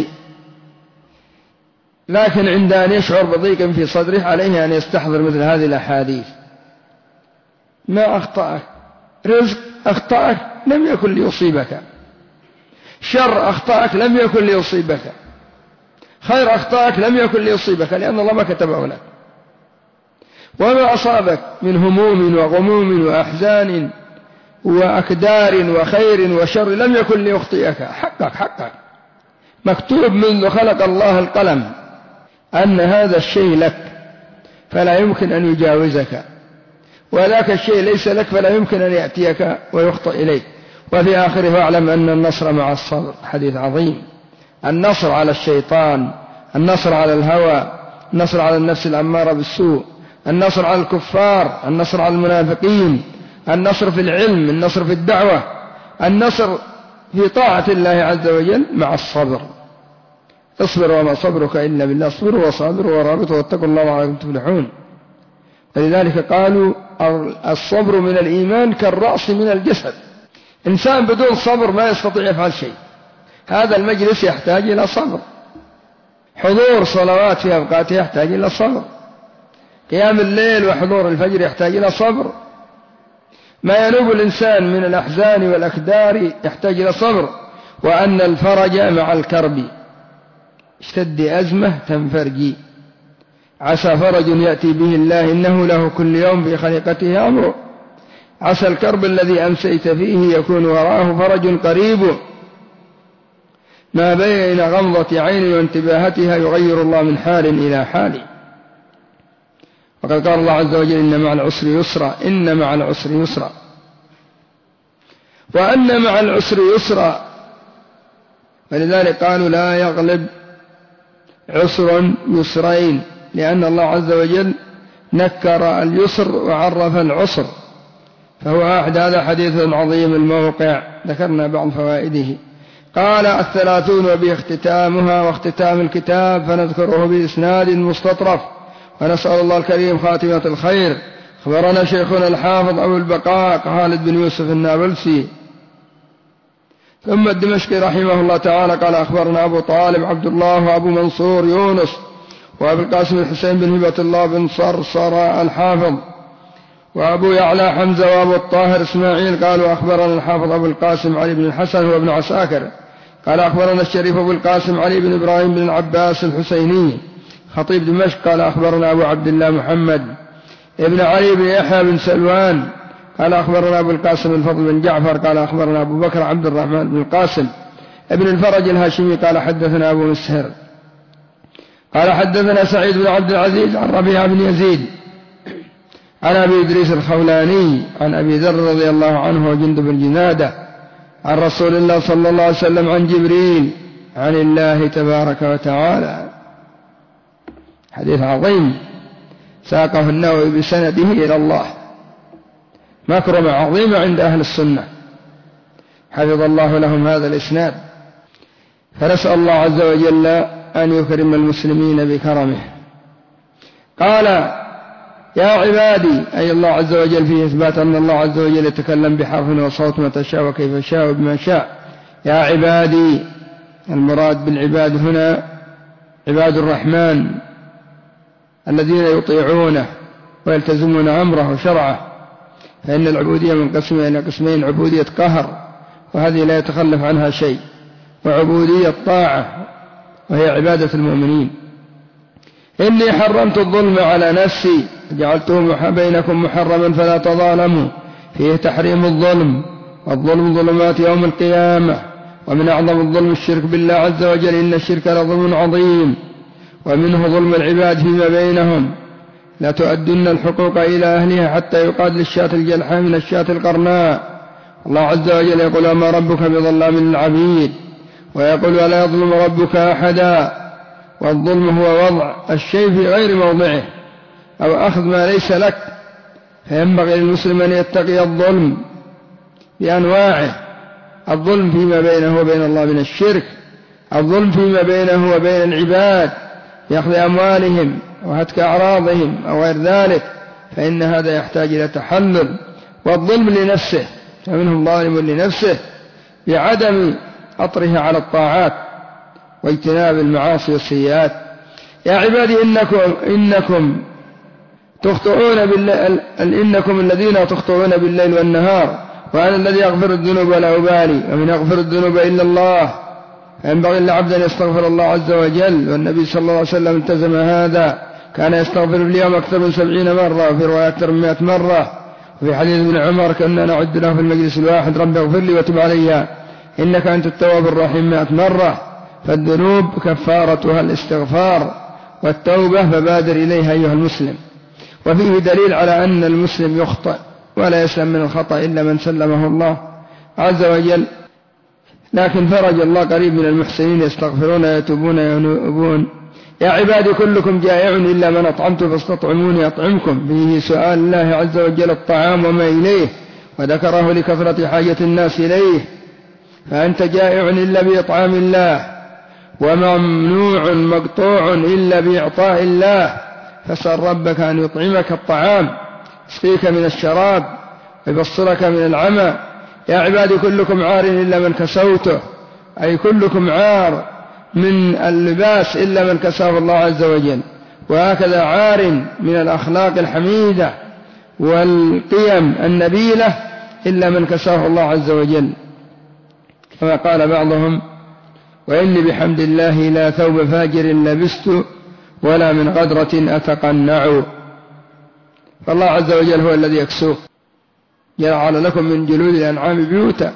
لكن عند أن يشعر بضيق في صدره عليه أن يستحضر مثل هذه الأحاديث. ما أخطأك، رزق أخطأك لم يكن ليصيبك، شر أخطأك لم يكن ليصيبك، خير أخطأك لم يكن ليصيبك، لأن الله ما كتبه لك. وما أصابك من هموم وغموم وأحزان وأكدار وخير وشر لم يكن ليخطئك. حقك مكتوب منذ خلق الله القلم أن هذا الشيء لك، فلا يمكن أن يجاوزك، وذاك الشيء ليس لك فلا يمكن أن يأتيك ويخطئ إليك. وفي آخره: واعلم أن النصر مع الصبر. حديث عظيم. النصر على الشيطان، النصر على الهوى، النصر على النفس الأمارة بالسوء، النصر على الكفار، النصر على المنافقين، النصر في العلم، النصر في الدعوة، النصر في طاعة الله عز وجل مع الصبر. اصبر وما صبرك إلا بالله، اصبروا وصابروا ورابطوا واتقوا الله لعلكم تفلحون. ولذلك قالوا: الصبر من الإيمان كالرأس من الجسد. إنسان بدون صبر ما يستطيع يفعل شيء. هذا المجلس يحتاج إلى صبر، حضور صلوات في أوقاتها يحتاج إلى صبر، قيام الليل وحضور الفجر يحتاج إلى صبر، ما ينوب الإنسان من الأحزان والأكدار يحتاج إلى صبر. وأن الفرج مع الكرب، اشتد أزمة تنفرجي، عسى فرج يأتي به الله إنه له كل يوم في خليقته أمر، عسى الكرب الذي أمسيت فيه يكون وراءه فرج قريب، ما بين غمضة عين وانتباهتها يغير الله من حال إلى حال. وقد قال الله عز وجل: إن مع العسر يسرا، إن مع العسر يسرا، وأن مع العسر يسرا. ولذلك قالوا: لا يغلب عسر يسرين، لأن الله عز وجل نكر اليسر وعرف العسر، فهو أحد. هذا حديث عظيم الموقع، ذكرنا بعض فوائده. قال: 30 وبه اختتامها واختتام الكتاب، فنذكره بإسناد مستطرف، ونسأل الله الكريم خاتمة الخير. أخبرنا شيخنا الحافظ أبو البقاء خالد بن يوسف النابلسي ثم الدمشقي رحمه الله تعالى قال: أخبرنا أبو طالب عبد الله وأبو منصور يونس وأبو القاسم الحسين بن هبة الله بن صرصر الحافظ، وأبو يعلى حمزة، وأبو الطاهر إسماعيل قالوا أخبرنا الحافظ أبو القاسم علي بن الحسن هو ابن عساكر قال أخبرنا الشريف أبو القاسم علي بن إبراهيم بن العباس الحسيني خطيب دمشق قال أخبرنا أبو عبد الله محمد ابن علي بن يحيى بن سلوان قال أخبرنا أبو القاسم الفضل بن جعفر قال أخبرنا أبو بكر عبد الرحمن بن القاسم ابن الفرج الهاشمي قال حدثنا أبو مسهر قال حدثنا سعيد بن عبد العزيز عن ربيعة بن يزيد عن أبي إدريس الخولاني عن أبي ذر رضي الله عنه وجندب الجنادة عن رسول الله صلى الله عليه وسلم عن جبريل عن الله تبارك وتعالى. حديث عظيم ساقه النووي بسنده إلى الله، مكرمة عظيمة عند أهل السنة، حفظ الله لهم هذا الإسناد. فنسأل الله عز وجل أن يكرم المسلمين بكرمه. قال يا عبادي، أي الله عز وجل فيه إثبات أن الله عز وجل يتكلم بحرف وصوت متى شاء وكيف شاء وبما شاء. يا عبادي، المراد بالعباد هنا عباد الرحمن الذين يطيعونه ويلتزمون أمره وشرعه، فإن العبودية منقسمة إلى قسمين: عبودية قهر وهذه لا يتخلف عنها شيء، وعبودية طاعة وهي عبادة المؤمنين. إني حرمت الظلم على نفسي جعلته بينكم محرما فلا تظالموا، فيه تحريم الظلم، والظلم ظلمات يوم القيامة، ومن أعظم الظلم الشرك بالله عز وجل، إن الشرك لظلم عظيم، ومنه ظلم العباد فيما بينهم، لا تؤدن الحقوق إلى أهلها حتى يقاد للشاة الجلحاء من الشاة القرناء. الله عز وجل يقول وما ربك بظلام للعبيد، ويقول ولا يظلم ربك أحدا. والظلم هو وضع الشيء في غير موضعه أو أخذ ما ليس لك، فينبغي للمسلم أن يتقي الظلم بأنواعه: الظلم فيما بينه وبين الله من الشرك، الظلم فيما بينه وبين العباد بأخذ أموالهم وهتك أعراضهم أو غير ذلك، فإن هذا يحتاج إلى تحلل. والظلم لنفسه، فمنهم ظالم لنفسه بعدم أطره على الطاعات واجتناب المعاصي والسيئات. يا عبادي إنكم تخطئون بالله، إنكم الذين تخطئون بالليل والنهار، وأنا الذي أغفر الذنوب ولا أبالي، ومن يغفر الذنوب إلا الله، فينبغي للعبد أن يستغفر الله عز وجل. والنبي صلى الله عليه وسلم التزم هذا، كان يستغفر في اليوم أكثر من 70 مرة، وفي رواية أكثر من 100 مرة. وفي حديث ابن عمر كنا نعد له في المجلس الواحد: رب اغفر لي وتب علي إنك أنت التواب الرحيم 100 مرة. فالذنوب كفارتها الاستغفار والتوبة، فبادر إليها أيها المسلم. وفيه دليل على أن المسلم يخطئ ولا يسلم من الخطأ إلا من سلمه الله عز وجل، لكن فرج الله قريب من المحسنين، يستغفرون يتوبون ينوبون. يا عبادي كلكم جائع إلا من أطعمت فاستطعموني أطعمكم. فيه سؤال الله عز وجل الطعام وما إليه، وذكره لكثرة حاجة الناس إليه. فأنت جائع إلا بإطعام الله، وممنوع مقطوع إلا بإعطاء الله. فاسأل ربك أن يطعمك الطعام، يسقيك من الشراب، ويبصرك من العمى. يا عبادي كلكم عار إلا من كسوته، أي كلكم عار من اللباس إلا من كساه الله عز وجل. وهكذا عار من الأخلاق الحميدة والقيم النبيلة إلا من كساه الله عز وجل، كما قال بعضهم: وإني بحمد الله لا ثوب فاجر لبست ولا من غدرة أتقنع. فالله عز وجل هو الذي يكسوه، جعل لكم من جلود الأنعام بيوتا،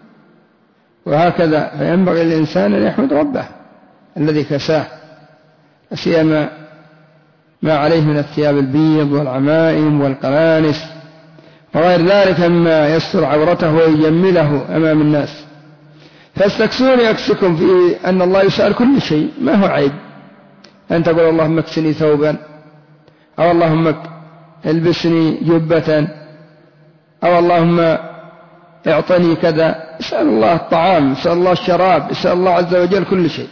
وهكذا فينبغي للإنسان أن يحمد ربه الذي كساه، سيما ما عليه من الثياب البيض والعمائم والقلانس وغير ذلك مما يستر عورته ويجمله أمام الناس. فاستكسوني أكسكم في أن الله يسأل كل شيء، ما هو عيب أن تقول اللهم اكسني ثوبا، أو اللهم البسني جبة، أو اللهم اعطني كذا. اسأل الله الطعام، اسأل الله الشراب، اسأل الله عز وجل كل شيء.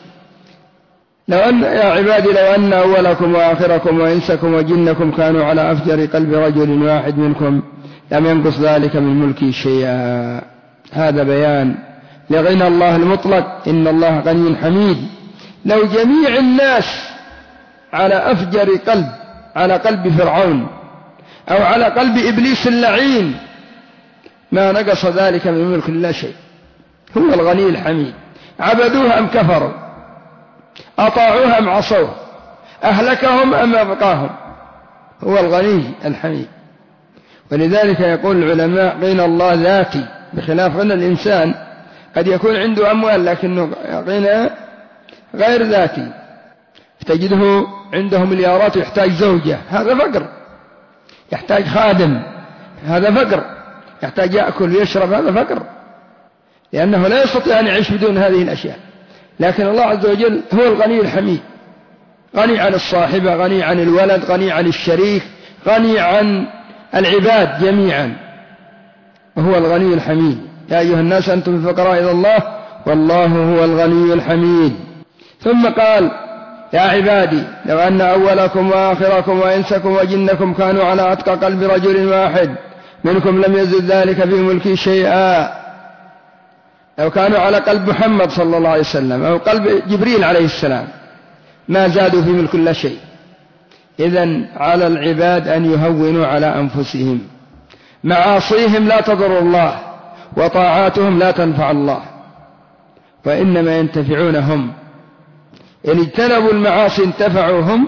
يا عبادي لو أن أولكم وآخركم وإنسكم وجنكم كانوا على أفجر قلب رجل واحد منكم لم ينقص ذلك من ملكي شيئا. هذا بيان لغنى الله المطلق، إن الله غني حميد. لو جميع الناس على أفجر قلب، على قلب فرعون أو على قلب إبليس اللعين، ما نقص ذلك من ملك الله شيء. هو الغني الحميد. عبدوه أم كفروا، أطاعوه أم عصوه، أهلكهم أم أبقاهم، هو الغني الحميد. ولذلك يقول العلماء غنى الله ذاتي، بخلاف غنى الإنسان قد يكون عنده أموال لكنه غنى غير ذاتي، تجده عنده مليارات يحتاج زوجة، هذا فقر. يحتاج خادم، هذا فقر. يحتاج يأكل ويشرب، هذا فقر، لأنه لا يستطيع أن يعيش بدون هذه الأشياء. لكن الله عز وجل هو الغني الحميد، غني عن الصاحبة، غني عن الولد، غني عن الشريك، غني عن العباد جميعا، وهو الغني الحميد. يا أيها الناس أنتم الفقراء إلى الله والله هو الغني الحميد. ثم قال يا عبادي لو أن أولكم وآخركم وإنسكم وجنكم كانوا على أتقى قلب رجل واحد منكم لم يزد ذلك في ملكي شيئا. لو كانوا على قلب محمد صلى الله عليه وسلم أو قلب جبريل عليه السلام ما زادوا في ملك الله شيء. إذن على العباد أن يهونوا على أنفسهم، معاصيهم لا تضر الله وطاعاتهم لا تنفع الله، وإنما ينتفعون هم. إن اجتنبوا المعاصي انتفعوا هم،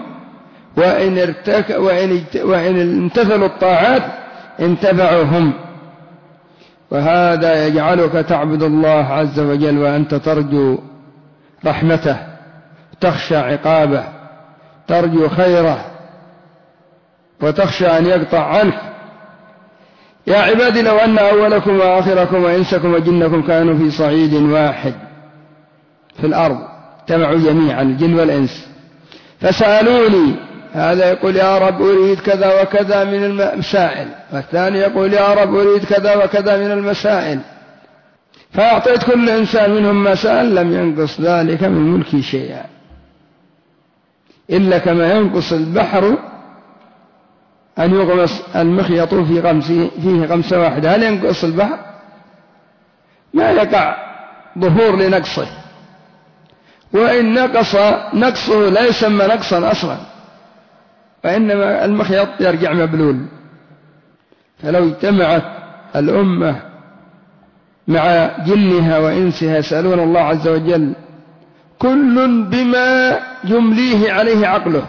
وإن امتثلوا الطاعات انتفعوا هم. وهذا يجعلك تعبد الله عز وجل وأنت ترجو رحمته، تخشى عقابه، ترجو خيره، وتخشى أن يقطع عنك. يا عبادي لو أن أولكم وآخركم وإنسكم وجنكم كانوا في صعيد واحد في الأرض، اجتمعوا جميعا الجن والإنس، فسألوني، هذا يقول يا رب أريد كذا وكذا من المسائل، والثاني يقول يا رب أريد كذا وكذا من المسائل، فأعطيت كل إنسان منهم ما سأل، لم ينقص ذلك من ملكي شيئا، إلا كما ينقص البحر أن يغمس المخيط فيه غمسة واحدة. هل ينقص البحر؟ ما يقع ظهور لنقصه، وإن نقص نقصه لا يسمى نقصا أصلا، وإنما المخيط يرجع مبلول. فلو اجتمعت الأمة مع جنها وإنسها يسألون الله عز وجل كل بما يمليه عليه عقله،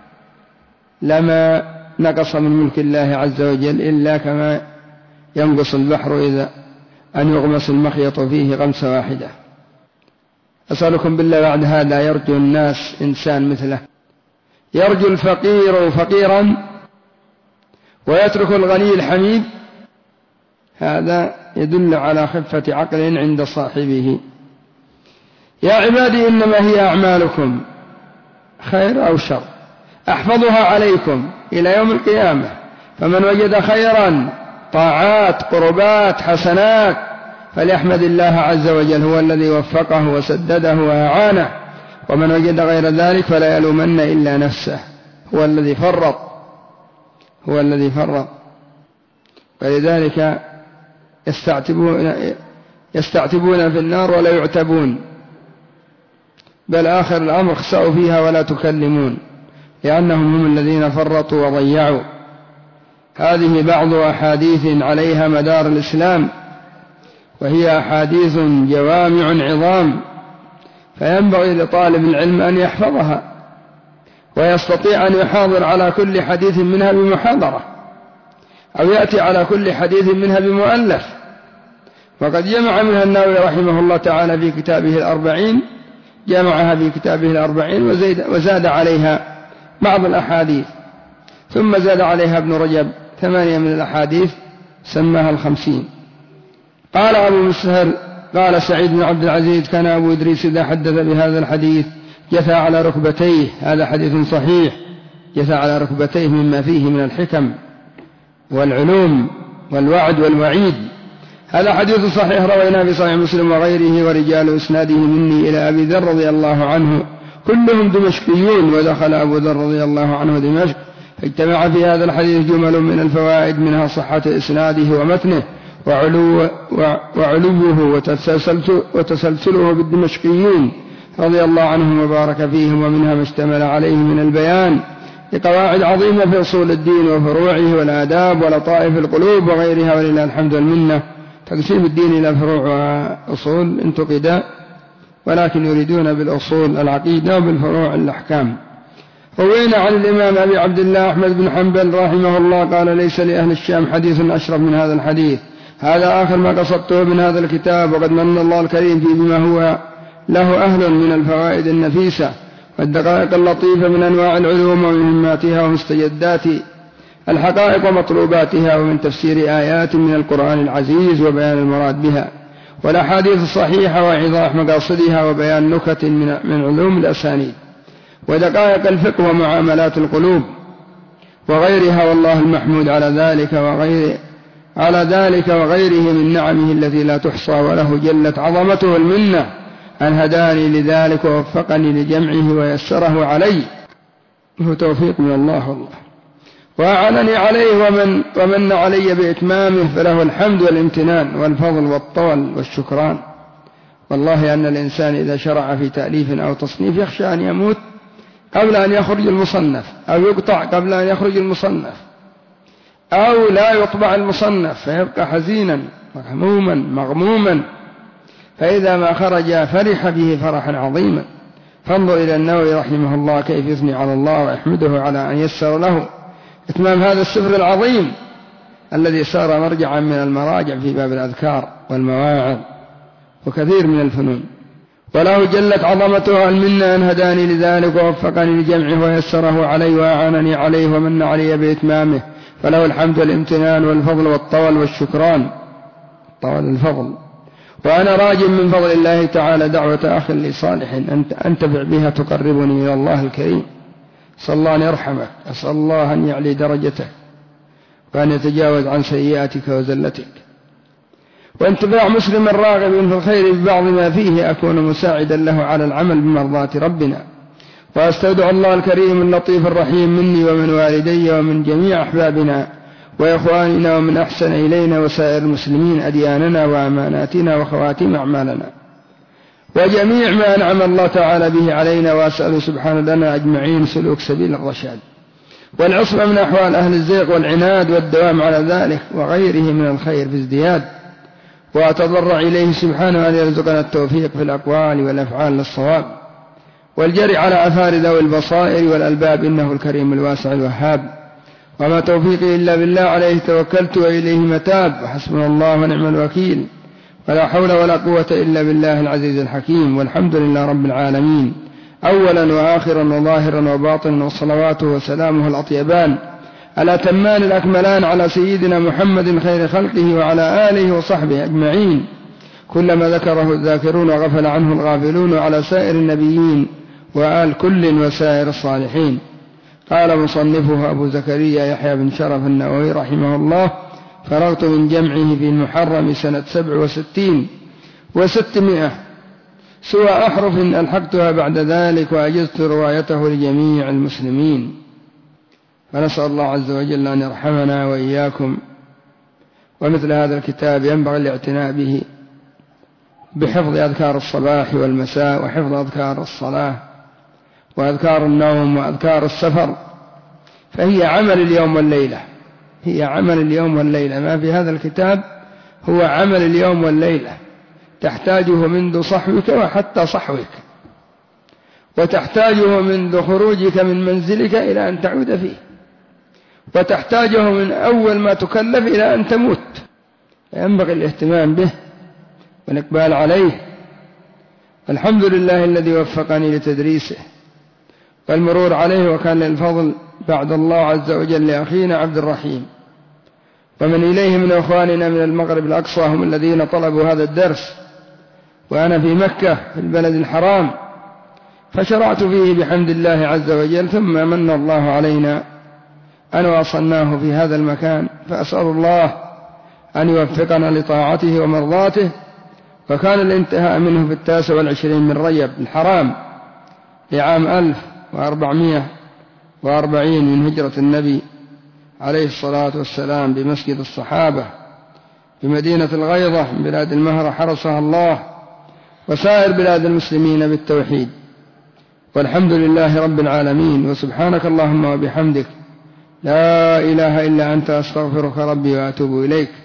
لما نقص من ملك الله عز وجل إلا كما ينقص البحر إذا أن يغمس المخيط فيه غمسة واحدة. أسألكم بالله بعد هذا يرجو الناس إنسان مثله، يرجو الفقير فقيرا ويترك الغني الحميد، هذا يدل على خفة عقل عند صاحبه. يا عبادي إنما هي أعمالكم خير أو شر أحفظها عليكم إلى يوم القيامة، فمن وجد خيرا طاعات قربات حسنات فليحمد الله عز وجل، هو الذي وفقه وسدده وأعانه، ومن وجد غير ذلك فلا يلومن إلا نفسه، هو الذي فرط. ولذلك يستعتبون في النار ولا يعتبون، بل آخر الأمر اخسأوا فيها ولا تكلمون، لأنهم هم الذين فرطوا وضيعوا. هذه بعض أحاديث عليها مدار الإسلام، وهي أحاديث جوامع عظام، فينبغي لطالب العلم أن يحفظها ويستطيع أن يحاضر على كل حديث منها بمحاضرة، أو يأتي على كل حديث منها بمؤلف. وقد جمع منها النووي رحمه الله تعالى في كتابه الأربعين، جمعها في كتابه الأربعين وزاد عليها بعض الأحاديث، ثم زاد عليها ابن رجب 8 من الأحاديث سماها 50. قال أبو مسهر قال سعيد بن عبد العزيز كان أبو إدريس إذا حدث بهذا الحديث جثى على ركبتيه، هذا حديث صحيح، جثى على ركبتيه مما فيه من الحكم والعلوم والوعد والوعيد. هذا حديث صحيح رويناه في صحيح مسلم وغيره، ورجال إسناده مني إلى أبي ذر رضي الله عنه كلهم دمشقيون، ودخل أبو ذر رضي الله عنه دمشق، فاجتمع في هذا الحديث جمل من الفوائد، منها صحة إسناده ومتنه وعلوه وتسلسله بالدمشقيين رضي الله عنهم وبارك فيهم، ومنها ما اشتمل عليه من البيان لقواعد عظيمة في أصول الدين وفروعه والآداب ولطائف القلوب وغيرها، ولله الحمد والمنة. تقسيم الدين إلى فروع وأصول انتقدا، ولكن يريدون بالأصول العقيدة وبالفروع الأحكام. روينا عن الإمام أبي عبد الله أحمد بن حنبل رحمه الله قال: ليس لأهل الشام حديث أشرف من هذا الحديث. هذا آخر ما قصدته من هذا الكتاب، وقد من الله الكريم فيه بما هو له أهل من الفوائد النفيسة والدقائق اللطيفة من أنواع العلوم ومهماتها ومستجدات الحقائق ومطلوباتها، ومن تفسير آيات من القرآن العزيز وبيان المراد بها، والأحاديث الصحيحة وإيضاح مقاصدها، وبيان نكت من علوم الأسانيد ودقائق الفقه ومعاملات القلوب وغيرها، والله المحمود على ذلك وغيره من نعمه التي لا تحصى، وله جلت عظمته المنة أن هداني لذلك ووفقني لجمعه ويسره علي، هو توفيق من الله والله، وأعانني عليه ومن علي بإتمامه، فله الحمد والامتنان والفضل والطول والشكران. والله أن الإنسان إذا شرع في تأليف أو تصنيف يخشى أن يموت قبل أن يخرج المصنف، أو يقطع قبل أن يخرج المصنف، أو لا يطبع المصنف فيبقى حزينا مغموما، فإذا ما خرج فرح به فرحا عظيما. فانظر إلى النووي رحمه الله كيف يثني على الله ويحمده على أن يسر له إتمام هذا السفر العظيم الذي صار مرجعا من المراجع في باب الأذكار والمواعظ وكثير من الفنون، وله جلت عظمته المنة أن هداني لذلك ووفقني لجمعه ويسره علي وأعانني عليه ومن علي بإتمامه، فله الحمد والامتنان والفضل والطول والشكران. طول الفضل. وأنا راج من فضل الله تعالى دعوة أخ لي صالح أنتفع بها تقربني إلى الله الكريم. أسأل الله أن يرحمك، أسأل الله أن يعلي درجتك وأن يتجاوز عن سيئاتك وزلتك. وانتفاع مسلم راغب في الخير ببعض ما فيه أكون مساعدا له على العمل بمرضاة ربنا. وأستودع الله الكريم اللطيف الرحيم مني ومن والدي ومن جميع أحبابنا وإخواننا ومن أحسن إلينا وسائر المسلمين أدياننا وأماناتنا وخواتم أعمالنا وجميع ما أنعم الله تعالى به علينا، وأسأل سبحانه لنا أجمعين سلوك سبيل الرشاد والعصمة من أحوال أهل الزيغ والعناد والدوام على ذلك وغيره من الخير في ازدياد. وأتضرع إليه سبحانه أن يرزقنا التوفيق في الأقوال والأفعال للصواب والجري على أثار ذوي البصائر والألباب، إنه الكريم الواسع الوهاب. وما توفيقي إلا بالله، عليه توكلت وإليه متاب، وحسبنا الله ونعم الوكيل، ولا حول ولا قوة إلا بالله العزيز الحكيم. والحمد لله رب العالمين أولا وآخرا وظاهرا وباطنا، وصلواته وسلامه الأطيبان الأتمان الأكملان على سيدنا محمد خير خلقه وعلى آله وصحبه أجمعين، كلما ذكره الذاكرون وغفل عنه الغافلون، وعلى سائر النبيين وآل كل وسائر الصالحين. قال مصنفه أبو زكريا يحيى بن شرف النووي رحمه الله: فرغت من جمعه في المحرم سنة 67 و600 سوى أحرف ألحقتها بعد ذلك، وأجزت روايته لجميع المسلمين. فنسأل الله عز وجل أن يرحمنا وإياكم. ومثل هذا الكتاب ينبغي الاعتناء به بحفظ أذكار الصباح والمساء، وحفظ أذكار الصلاة وأذكار النوم وأذكار السفر، فهي عمل اليوم والليلة، هي عمل اليوم والليلة. ما في هذا الكتاب هو عمل اليوم والليلة، تحتاجه منذ صحوك وحتى صحوك، وتحتاجه منذ خروجك من منزلك إلى أن تعود فيه، وتحتاجه من أول ما تكلف إلى أن تموت. ينبغي الاهتمام به والإقبال عليه. الحمد لله الذي وفقني لتدريسه والمرور عليه، وكان للفضل بعد الله عز وجل لأخينا عبد الرحيم ومن إليه من أخواننا من المغرب الأقصى، هم الذين طلبوا هذا الدرس، وأنا في مكة في البلد الحرام، فشرعت فيه بحمد الله عز وجل، ثم من الله علينا أن وصلناه في هذا المكان، فأسأل الله أن يوفقنا لطاعته ومرضاته. وكان الانتهاء منه في 29 من رجب الحرام لعام 1440 من هجرة النبي عليه الصلاة والسلام بمسجد الصحابة بمدينة الغيضة من بلاد المهرة، حرسها الله وسائر بلاد المسلمين بالتوحيد. والحمد لله رب العالمين. وسبحانك اللهم وبحمدك لا إله إلا أنت أستغفرك ربي وأتوب إليك.